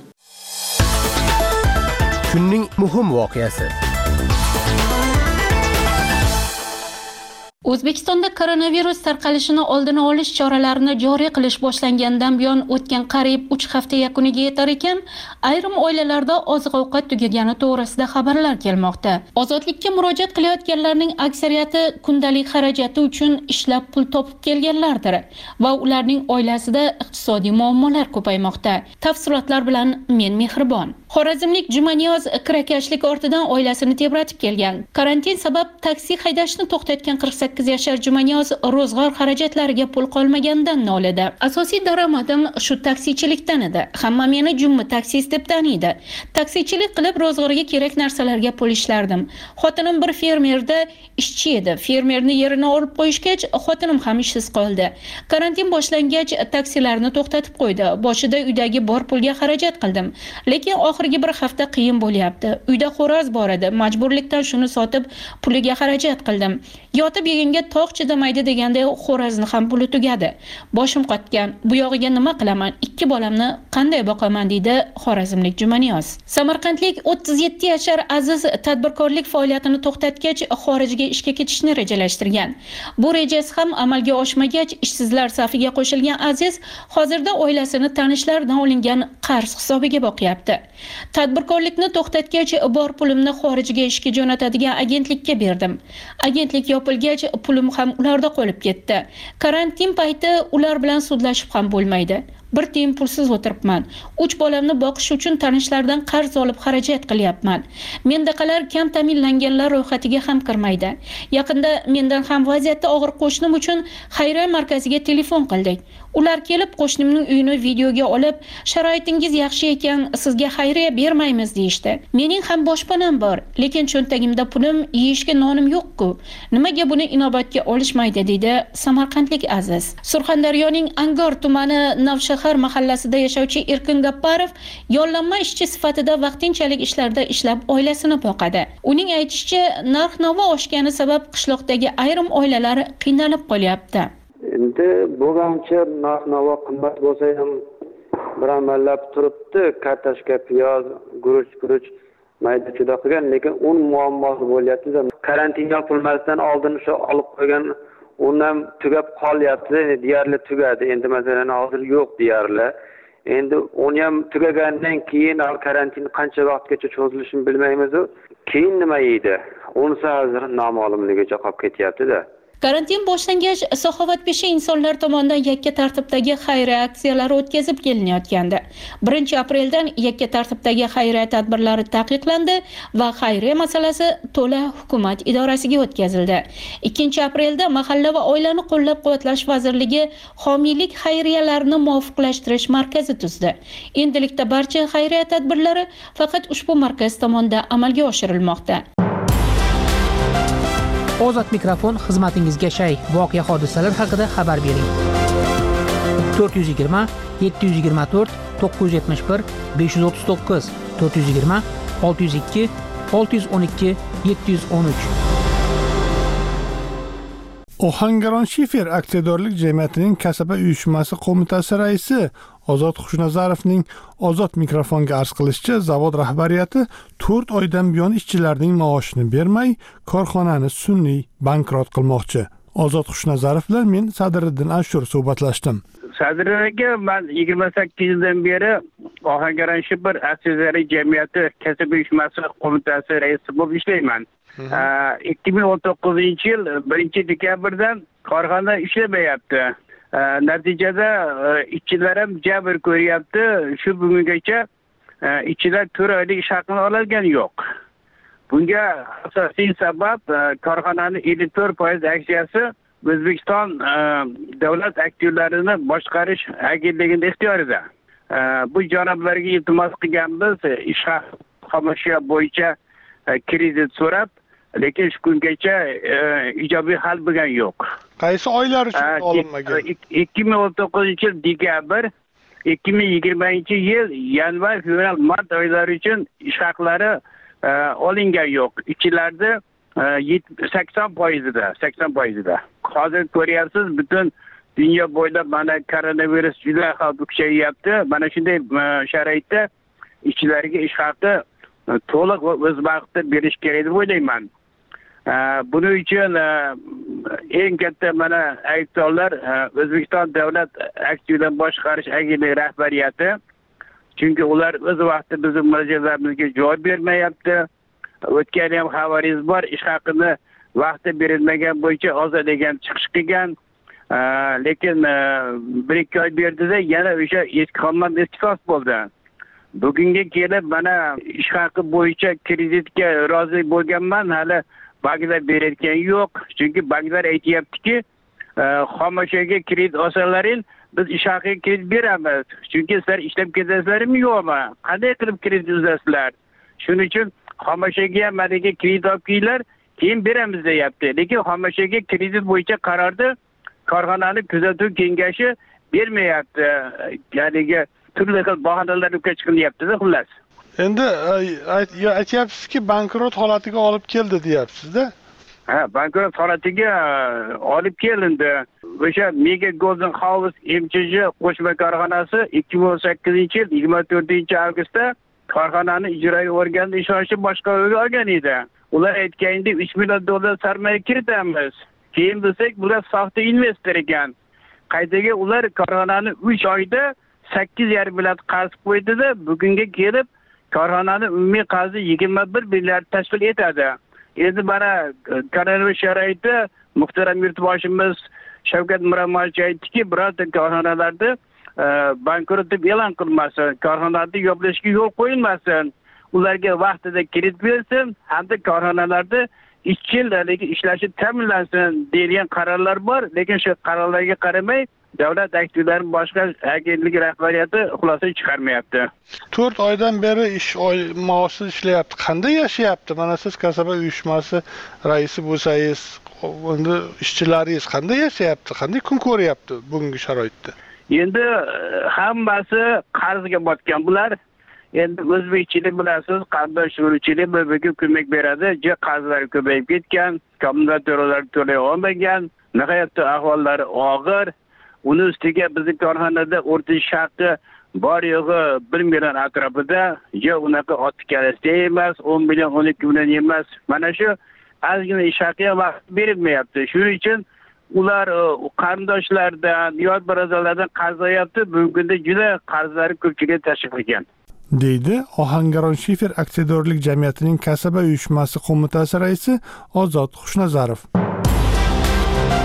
Kunning muhim voqeasi. O'zbekistonda koronavirus tarqalishini oldini olish choralarini joriy qilish boshlangandan buyon o'tgan qariyb 3 hafta yakuniga yetar ekan, ayrim oilalarda oziq-ovqat tugagani to'g'risida xabarlar kelmoqda. Ozodlikka murojaat qilayotganlarning aksariyati kundalik xarajati uchun ishlab pul topib kelganlardir va ularning oilasida iqtisodiy muammolar ko'paymoqda. Tafsilotlar bilan men Mehribon. Xorazmlik Jumaniyoz kirakashlik ortidan oilasini tebratib kelgan. Karantin sabab taksi haydashni to'xtatgan 48 yashar Jumaniyoz ro'zg'or xarajatlariga pul qolmaganidan nolida. Asosiy daromadim shu taksichilikdan edi. Hamma meni Jummi taksist deb taniydi. Taksichilik qilib ro'zg'orga kerak narsalarga pul ishlardim. Xotinim bir fermerda ishchi edi. Fermerni yerini olib qo'yishgach, xotinim ham ishsiz qoldi. Karantin boshlangach, taksilarni to'xtatib qo'ydi. Boshida uydagi bor pulga xarajat qildim. Lekin oxirgi bir hafta qiyin bo'lyapti. Uyda xo'roz bor edi. Majburlikdan shuni sotib puliga xarajat qildim. Yotib yeginga tog' chidamaydi deganday xo'rozni ham puli tugadi. Boshim qotgan. Bu yog'iga nima qilaman? 2 bolamni qanday boqaman, deydi Xorazmlik Jumaniyoz. Samarqandlik 37 yashar Aziz tadbirkorlik faoliyatini to'xtatgach, xorijga ishga ketishni rejalashtirgan. Bu rejasi ham amalga oshmagach, ishsizlar safiga qo'shilgan Aziz hozirda oilasini tanishlaridan olingan qarz hisobiga boqyapti. Tadbirkorlikni to'xtatgach, bor pulimni xorijga ishga jo'natadigan agentlikka berdim. Agentlik yopilgach, pulim ham ularda qolib ketdi. Karantin payti ular bilan sudlashib ham bo'lmaydi. Bir tiyin pulsiz o'tiribman. 3 bolamni boqish uchun tanishlardan qarz olib xarajat qilyapman. Mendaqalar kam ta'minlanganlar ro'yxatiga ham kirmaydi. Yaqinda mendan ham vaziyatda og'ir qo'shnim uchun xayriya markaziga telefon qildik. Ular kelib qo'shnimning uyini videoga olib, sharoitingiz yaxshi ekan, sizga xayriya bermaymiz deyishdi. Mening ham boshpanam bor, lekin cho'ntagimda pulim, yeyishga nonim yo'q-ku. Nimaga buni inobatga olishmaydi, deydi Samarqandlik Aziz. Surxondaryoning Angor tumani Navshahar mahallasida yashovchi Erkin Gapparov yollanma ishchi sifatida vaqtinchalik ishlarda ishlab oilasini boqadi. Uning aytishicha, narx-navo oshgani sabab qishloqdagi ayrim oilalar qiynalib qolyapti. Endi bo'lgancha narx-navo qimmat bo'lsa ham bir amallab turibdi. Kartoshka, piyoz, guruch mayda juda qilgan, lekin un muammosi bo'lyapti. Karantin yopilmasdan oldin o'sha olib qo'ygan undan tugab qolyapti. Deyarli tugadi. Endi masalan hozir yo'q deyarli. Endi uni ham tugagandan keyin karantin qancha vaqtgacha cho'zilishini bilmaymiz. Keyin nima yeydi? Unisi hozir noma'lumligicha qolib ketyapti-da. Karantin boshlangach, saxovatpesha insonlar tomonidan yakka tartibdagi xayriya aksiyalari o'tkazib kelinayotgandi. 1-apreldan yakka tartibdagi xayriya tadbirlari taqiqlandi va xayriya masalasi to'la hukumat idorasiga o'tkazildi. 2-aprelda Mahalla va oilani qo'llab-quvvatlash vazirligi homiylik xayriyalarini muvofiqlashtirish markazi tuzdi. Endilikda barcha xayriya tadbirlari faqat ushbu markaz tomonidan amalga oshirilmoqda. Ozod mikrofon xizmatingizga shay. Voqea hodisalar haqida xabar bering. 420 724 971 539 420 602 612 713. Ohangaron Shifer aksiyadorlik jamiyatining kasaba uyushmasi qo'mitasi raisi Ozod Xushnazarovning Ozod mikrofonga arz qilishicha, zavod rahbariyati 4 oydan buyon ishchilarning maoshini bermay, korxonani sun'iy bankrot qilmoqchi. Ozod Xushnazarov bilan men Sadriddin Ashur suhbatlashdim. Sadriddinga men 28 yildan beri Ohangaron Shifer aksiyadorlik jamiyati kasaba uyushmasi qo'mitasi raisi bo'lib ishlayman. 2019-yil 1-dekabrdan korxona ishlamayapti. Natijada ishchilar ham jabr ko'ryapti. Shu bugungacha ishchilar 4 oylik ish haqini olgan yo'q. Bunga asosiy sabab korxonaning 54% aksiyasi O'zbekiston davlat aktivlarini boshqarish agentligining ixtiyorida. Bu janoblarga iltimos qilganmiz, ish xomashyo bo'yicha kredit so'rab, lekin shu kungacha ijobiy hal bo'lgan yo'q. Qaysi oylar uchun olinmagan? 2019-yil dekabr, 2020-yil yanvar, fevral, mart oylari uchun ish haqlari olingan yo'q. Ishchilarda 80%da. Hozir ko'ryapsiz, butun dunyo bo'ylab mana koronavirus juda xavf kuchayyapti. Mana shunday sharoitda ishchilarga ish haqi to'liq va o'z vaqtida berish kerak deb o'ylayman. Buning uchun eng katta mana aybdorlar O'zbekiston davlat aktivlarini boshqarish agentligi rahbariyati. Chunki ular o'z vaqtida bizning murojaatlarimizga javob bermayapti. O'tgan ham xabaringiz bor, ish haqini vaqtida berilmagan bo'yicha ozodlagan chiqish qilgan. Lekin 1-2 oy berdida yana o'sha eski xonman istifos bo'ldi. Bugunga kelib mana ish haqi bo'yicha kreditga rozi bo'lganman, hali banklar berayotgan yo'q. Chunki banklar aytayaptiki, xomashyoga kredit olsalaring, biz ish haqiga kredit beramiz. Chunki sizlar ishlab ketasizlarmi yo'qmi? Qanday qilib kredit uzasizlar? Shuning uchun xomashyoga ham managa kredit olib kelinglar, keyin beramiz deyapti. Lekin xomashyoga kredit bo'yicha qarorni korxonaning kuzatuv kengashi bermayapti. Ya'ni turli xil bahonalar chiqilyapti-da, xullas. Endi aytyapsizki, bankrot holatiga olib keldi deyapsiz-da. Bankrot holatiga olib kelindi. O'sha Mega Golden House MCJ qo'shma korxonasi 2018-yil 24-avgustda korxonani ijroiy organi ishonchi boshqaruvga olgan edi. Ular aytgandek $3 million sarmoya kiritamiz. Keyin bilsak, bular soxta investor ekan. Qaytaga ular korxonani 3 oyda 8,5 milliard qarz qo'ydida, bugunga kelib korxonaning umumiy qarzi 21 milliard tashkil etadi. Endi mana koronavirus sharoitida muhtaram yurtboshimiz Shavkat Miromonovich aytdiki, birorta korxonalarda bankrot deb e'lon qilmasin, korxonalarni yoplashga yo'l qo'yilmasin, ularga vaqtida kredit berilsin, hamda korxonalarda ishchilarning ishlashi ta'minlansin degan qarorlar bor. Lekin shu qarorlarga qaramay davlat aktivlari boshqa agentlik rahbariyati xulosa chiqarmayapti. 4 oydan beri maoshsiz ishlayapti. Qanday yashayapti? Mana siz kasaba uyushmasi raisi bo'lsangiz, endi ishchilaringiz qanday yashayapti? Qanday kun ko'ryapti bugungi sharoitda? Endi hammasi qarzga botgan bular. Endi o'zbekchilik bilasiz, qardosh urug'chilik bir-biriga ko'mak beradi. Qarzlar ko'payib ketgan, kommunal to'lovlar to'lay olmagan, nihoyatda ahvollari og'ir. Uni ustiga bizning korxonada o'rtacha haqi bor yo'g'i 1 million atrofida, unaqa otib kalasta emas, 10 million, 12 million emas. Mana shu ozgina ish haqiga vaqt berilmayapti. Shuning uchun ular qarindoshlardan, yot birodarlardan qarz olyapti. Bugungi kunda juda qarzlari ko'pchilikka tashkil qilgan. deydi Ohangaron Shifer aksiyadorlik jamiyatining kasaba uyushmasi qo'mitasi raisi Ozod Xushnazarov.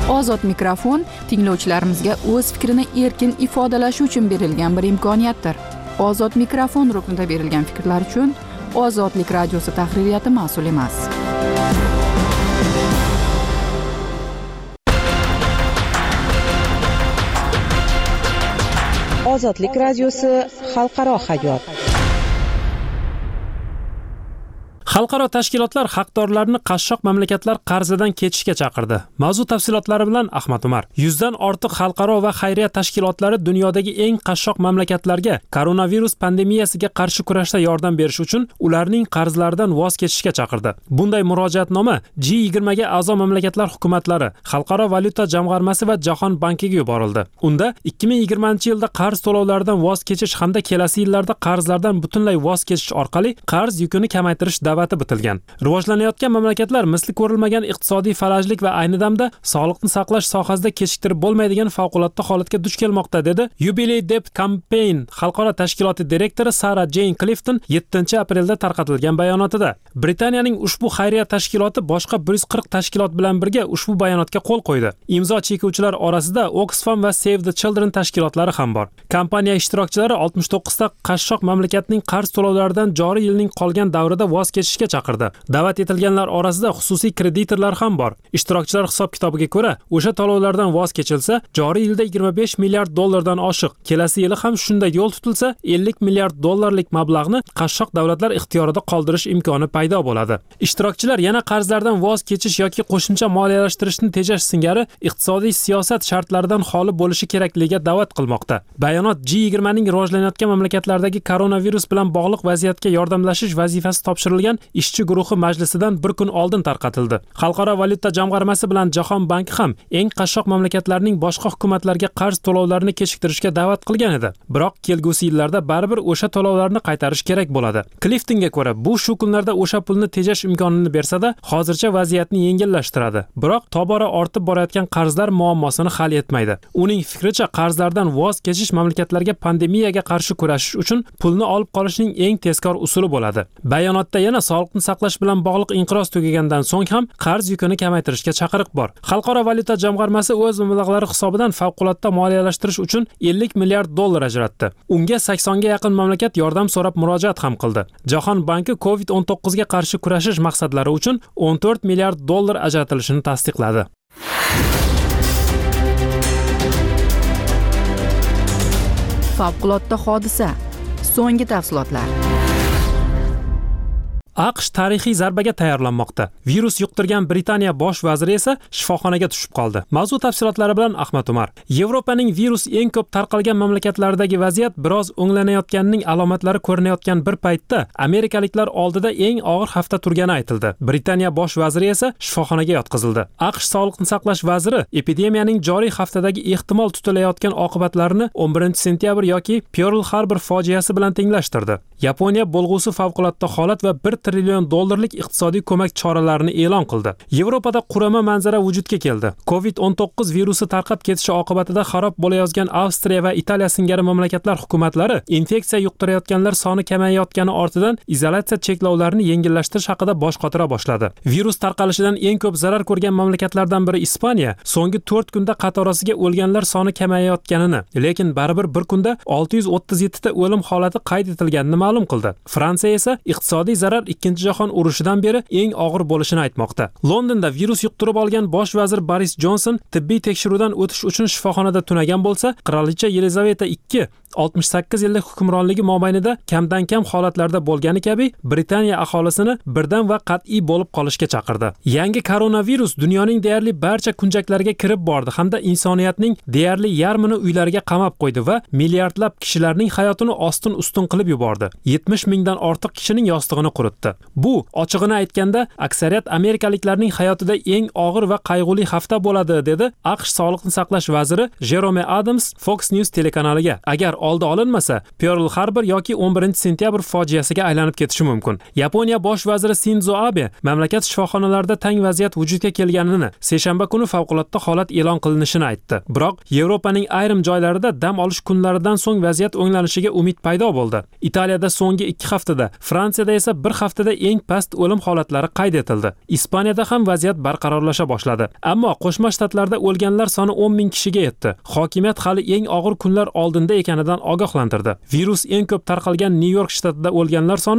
Ozod mikrofon tinglovchilarimizga o'z fikrini erkin ifodalashi uchun berilgan bir imkoniyatdir. Ozod mikrofon ruknida berilgan fikrlar uchun Ozodlik radiosi tahririyati mas'ul emas. Ozodlik radiosi xalqaro hayot. Xalqaro tashkilotlar haqdorlarni qashshoq mamlakatlar qarzidan kechishga chaqirdi. Mavzu tafsilotlari bilan Ahmad Umar. 100 dan ortiq xalqaro va xayriya tashkilotlari dunyodagi eng qashshoq mamlakatlarga koronavirus pandemiyasiga qarshi kurashda yordam berish uchun ularning qarzlaridan voz kechishga chaqirdi. Bunday murojaatnoma G20 ga a'zo mamlakatlar hukumatlari, Xalqaro valyuta jamg'armasi va Jahon bankiga yuborildi. Unda 2020-yilda qarz to'lovlaridan voz kechish hamda kelasi yillarda qarzlardan butunlay voz kechish orqali qarz yukini kamaytirish da'vati bitilgan. Rivojlanayotgan mamlakatlar misli ko'rilmagan iqtisodiy falajlik va ayni damda sog'liqni saqlash sohasida kechiktirib bo'lmaydigan favqulodda holatga duch kelmoqda, dedi Jubilee Debt Campaign xalqaro tashkiloti direktori Sarah Jane Clifton 7-aprelda tarqatilgan bayonotida. Britaniyaning ushbu xayriya tashkiloti boshqa 140 tashkilot bilan birga ushbu bayonotga qo'l qo'ydi. Imzo chekuvchilar orasida Oxfam va Save the Children tashkilotlari ham bor. Kompaniya ishtirokchilari 69 ta qashshoq mamlakatning qarz to'lovlaridan joriy yilning qolgan davrida voz kechishga chaqirdi. Da'vat etilganlar orasida xususiy kreditorlar ham bor. Ishtirokchilar hisob-kitobiga ko'ra, o'sha to'lovlardan voz kechilsa, joriy yilda 25 milliard dollardan oshiq, kelasi yili ham shunday yo'l tutilsa, 50 milliard dollarlik mablag'ni qashshoq davlatlar ixtiyorida qoldirish imkoni paydo bo'ladi. Ishtirokchilar yana qarzlardan voz kechish yoki qo'shimcha moliyalashtirishni tejash singari iqtisodiy siyosat shartlaridan xoli bo'lishi kerakligiga da'vat qilmoqda. Bayonot G20 ning rivojlanayotgan mamlakatlardagi koronavirus bilan bog'liq vaziyatga yordamlashish vazifasi topshirilgan ishchi guruhi majlisidan bir kun oldin tarqatildi. Xalqaro valyuta jamg'armasi bilan Jahon banki ham eng qashshoq mamlakatlarning boshqa hukumatlarga qarz to'lovlarini kechiktirishga da'vat qilgan edi. Biroq kelgusi yillarda baribir o'sha to'lovlarni qaytarish kerak bo'ladi. Cliftonga ko'ra, bu shu kunlarda o'sha pulni tejash imkonini bersa-da, hozircha vaziyatni yengillashtiradi. Biroq tobora ortib borayotgan qarzlar muammosini hal etmaydi. Uning fikricha, qarzlardan voz kechish mamlakatlarga pandemiyaga qarshi kurashish uchun pulni olib qolishning eng tezkor usuli bo'ladi. Bayonotda yana sog'liqni saqlash bilan bog'liq inqiroz tugagandan so'ng ham qarz yukini kamaytirishga chaqiriq bor. Xalqaro valyuta jamg'armasi o'z mablag'lari hisobidan favqulodda moliyalashtirish uchun 50 milliard dollar ajratdi. Unga 80 ga yaqin mamlakat yordam so'rab murojaat ham qildi. Jahon banki COVID-19 ga qarshi kurashish maqsadlari uchun 14 milliard dollar ajratilishini tasdiqladi. Favqulodda hodisa. So'nggi tafsilotlar. AQSh tarixiy zarbaga tayyorlanmoqda. Virus yuqtirgan Britaniya bosh vaziri esa shifoxonaga tushib qoldi. Mavzu tafsilotlari bilan Ahmad Umar. Yevropaning virus eng ko'p tarqalgan mamlakatlaridagi vaziyat biroz o'nglanayotganining alomatlari ko'rinayotgan bir paytda amerikaliklar oldida eng og'ir hafta turgani aytildi. Britaniya bosh vaziri esa shifoxonaga yotqizildi. AQSh sog'liqni saqlash vaziri epidemiyaning joriy haftadagi ehtimol tutilayotgan oqibatlarini 11-sentyabr yoki Pearl Harbor fojiasi bilan tenglashtirdi. Yaponiya bo'lg'usi favqulodda holat va 1 trillion dollarlik iqtisodiy ko'mak choralarini e'lon qildi. Yevropada qurama manzara vujudga keldi. COVID-19 virusi tarqab ketishi oqibatida xarob bo'layotgan Avstriya va Italiya singari mamlakatlar hukumatlari infeksiya yuqtirayotganlar soni kamayayotgani ortidan izolyatsiya cheklovlarini yengillashtirish haqida bosh qotira boshladi. Virus tarqalishidan eng ko'p zarar ko'rgan mamlakatlardan biri Ispaniya so'nggi 4 kunda qatorasiga o'lganlar soni kamayayotganini, lekin baribir bir kunda 637 ta o'lim holati qayd etilganini ma'lum qildi. Fransiya esa iqtisodiy zarar Ikkinchi jahon urushidan beri eng og'ir bo'lishini aytmoqda. Londonda virus yuqtirib olgan bosh vazir Boris Johnson tibbiy tekshiruvdan o'tish uchun shifoxonada tunagan bo'lsa, qirolicha Yelizaveta II 68 yillik hukmronligi mobaynida kamdan kam holatlarda bo'lgani kabi Britaniya aholisini birdan va qat'iy bo'lib qolishga chaqirdi. Yangi koronavirus dunyoning deyarli barcha kunjaklariga kirib bordi hamda insoniyatning deyarli yarmini uylariga qamab qo'ydi va milliardlab kishilarning hayotini ostin-ustun qilib yubordi. 70 mingdan ortiq kishining yostig'ini quritdi. Bu, ochig'ini aytganda, aksariyat amerikaliklarning hayotida eng og'ir va qayg'uli hafta bo'ladi, dedi AQSh sog'liqni saqlash vaziri Jerome Adams Fox News telekanaliga. Agar oldi olinmasa, Pearl Harbor yoki 11-sentyabr fojiasiga aylanib ketishi mumkin. Yaponiya bosh vaziri Shinzo Abe mamlakat shifoxonalarida tang vaziyat vujudga kelganini, seshanba kuni favqulodda holat e'lon qilinishini aytdi. Biroq Yevropaning ayrim joylarida dam olish kunlaridan so'ng vaziyat o'nglanishiga umid paydo bo'ldi. Italiyada so'nggi 2 haftada, Fransiyada esa 1 haftada eng past o'lim holatlari qayd etildi. Ispaniyada ham vaziyat barqarorlasha boshladi. Ammo Qo'shma Shtatlarda o'lganlar soni 10 ming kishiga yetdi. Hokimiyat hali eng og'ir kunlar oldinda ekanidan ogohlantirdi. Virus eng ko'p tarqalgan Nyu-York shtatida o'lganlar soni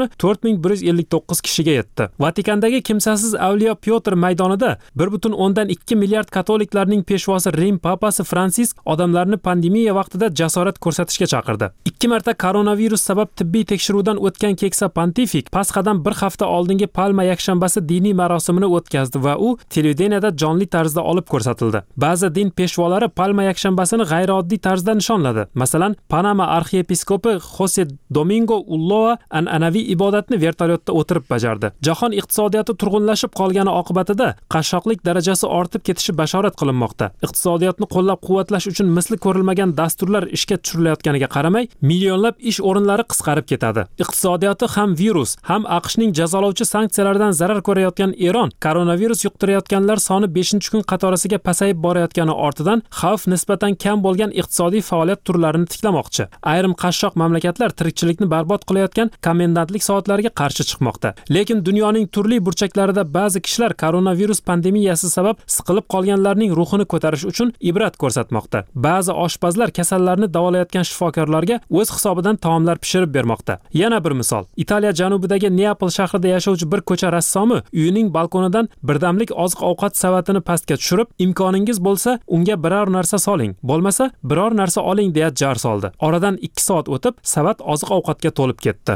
4159 kishiga yetdi. Vatikandagi kimsasiz Avliyo Pyotr maydonida 1.2 milliard katoliklarning peshvosi Rim papasi Fransisk odamlarni pandemiya vaqtida jasorat ko'rsatishga chaqirdi. 2 marta koronavirus sabab tibbiy tekshiruvdan o'tgan keksa pontifik Pasxadan 1 hafta oldingi palma yakshanbasi diniy marosimini o'tkazdi va u televideniyada jonli tarzda olib ko'rsatildi. Ba'zi din peshvolari palma yakshanbasini g'ayrioddiy tarzda nishonladi. Masalan, Panama arxiyepiskopi Jose Domingo Ulloa an'anaviy ibodatni vertolyotda o'tirib bajardi. Jahon iqtisodiyoti turg'unlashib qolgani oqibatida qashshoqlik darajasi ortib ketishi bashorat qilinmoqda. Iqtisodiyotni qo'llab-quvvatlash uchun misli ko'rilmagan dasturlar ishga tushirilayotganiga qaramay, millionlab ish o'rinlari qisqarib ketadi. Iqtisodiyoti ham virus, ham AQShning jazolovchi sanksiyalardan zarar ko'rayotgan Eron koronavirus yuqtirayotganlar soni 5-kun qatorasiga pasayib borayotgani ortidan xavf nisbatan kam bo'lgan iqtisodiy faoliyat turlarini tiklamoqchi. Ayrim qashshoq mamlakatlar tirikchilikni barbod qilayotgan komendantlik soatlariga qarshi chiqmoqda. Lekin dunyoning turli burchaklarida ba'zi kishilar koronavirus pandemiyasi sabab siqilib qolganlarning ruhini ko'tarish uchun ibrat ko'rsatmoqda. Ba'zi oshpazlar kasallarni davolayotgan shifokorlarga o'z hisobidan taomlar pishirib bermoqda. Yana bir misol, Italiya janubidagi Neapol shahrida yashovchi bir ko'cha rassomi uyining balkonidan birdamlik oziq-ovqat savatini pastga tushirib, imkoningiz bo'lsa, unga biror narsa soling, bo'lmasa biror narsa oling deya jar soldi. Oradan 2 soat o'tib, savat oziq-ovqatga to'lib ketdi.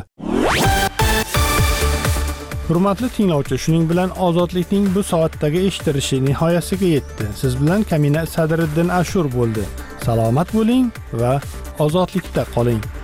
Hurmatli tinglovchi, shuning bilan ozodlikning bu soatdagi eshitilishi nihoyasiga yetdi. Siz bilan Kamina Sadriddin Ashur bo'ldi. Salomat bo'ling va ozodlikda qoling.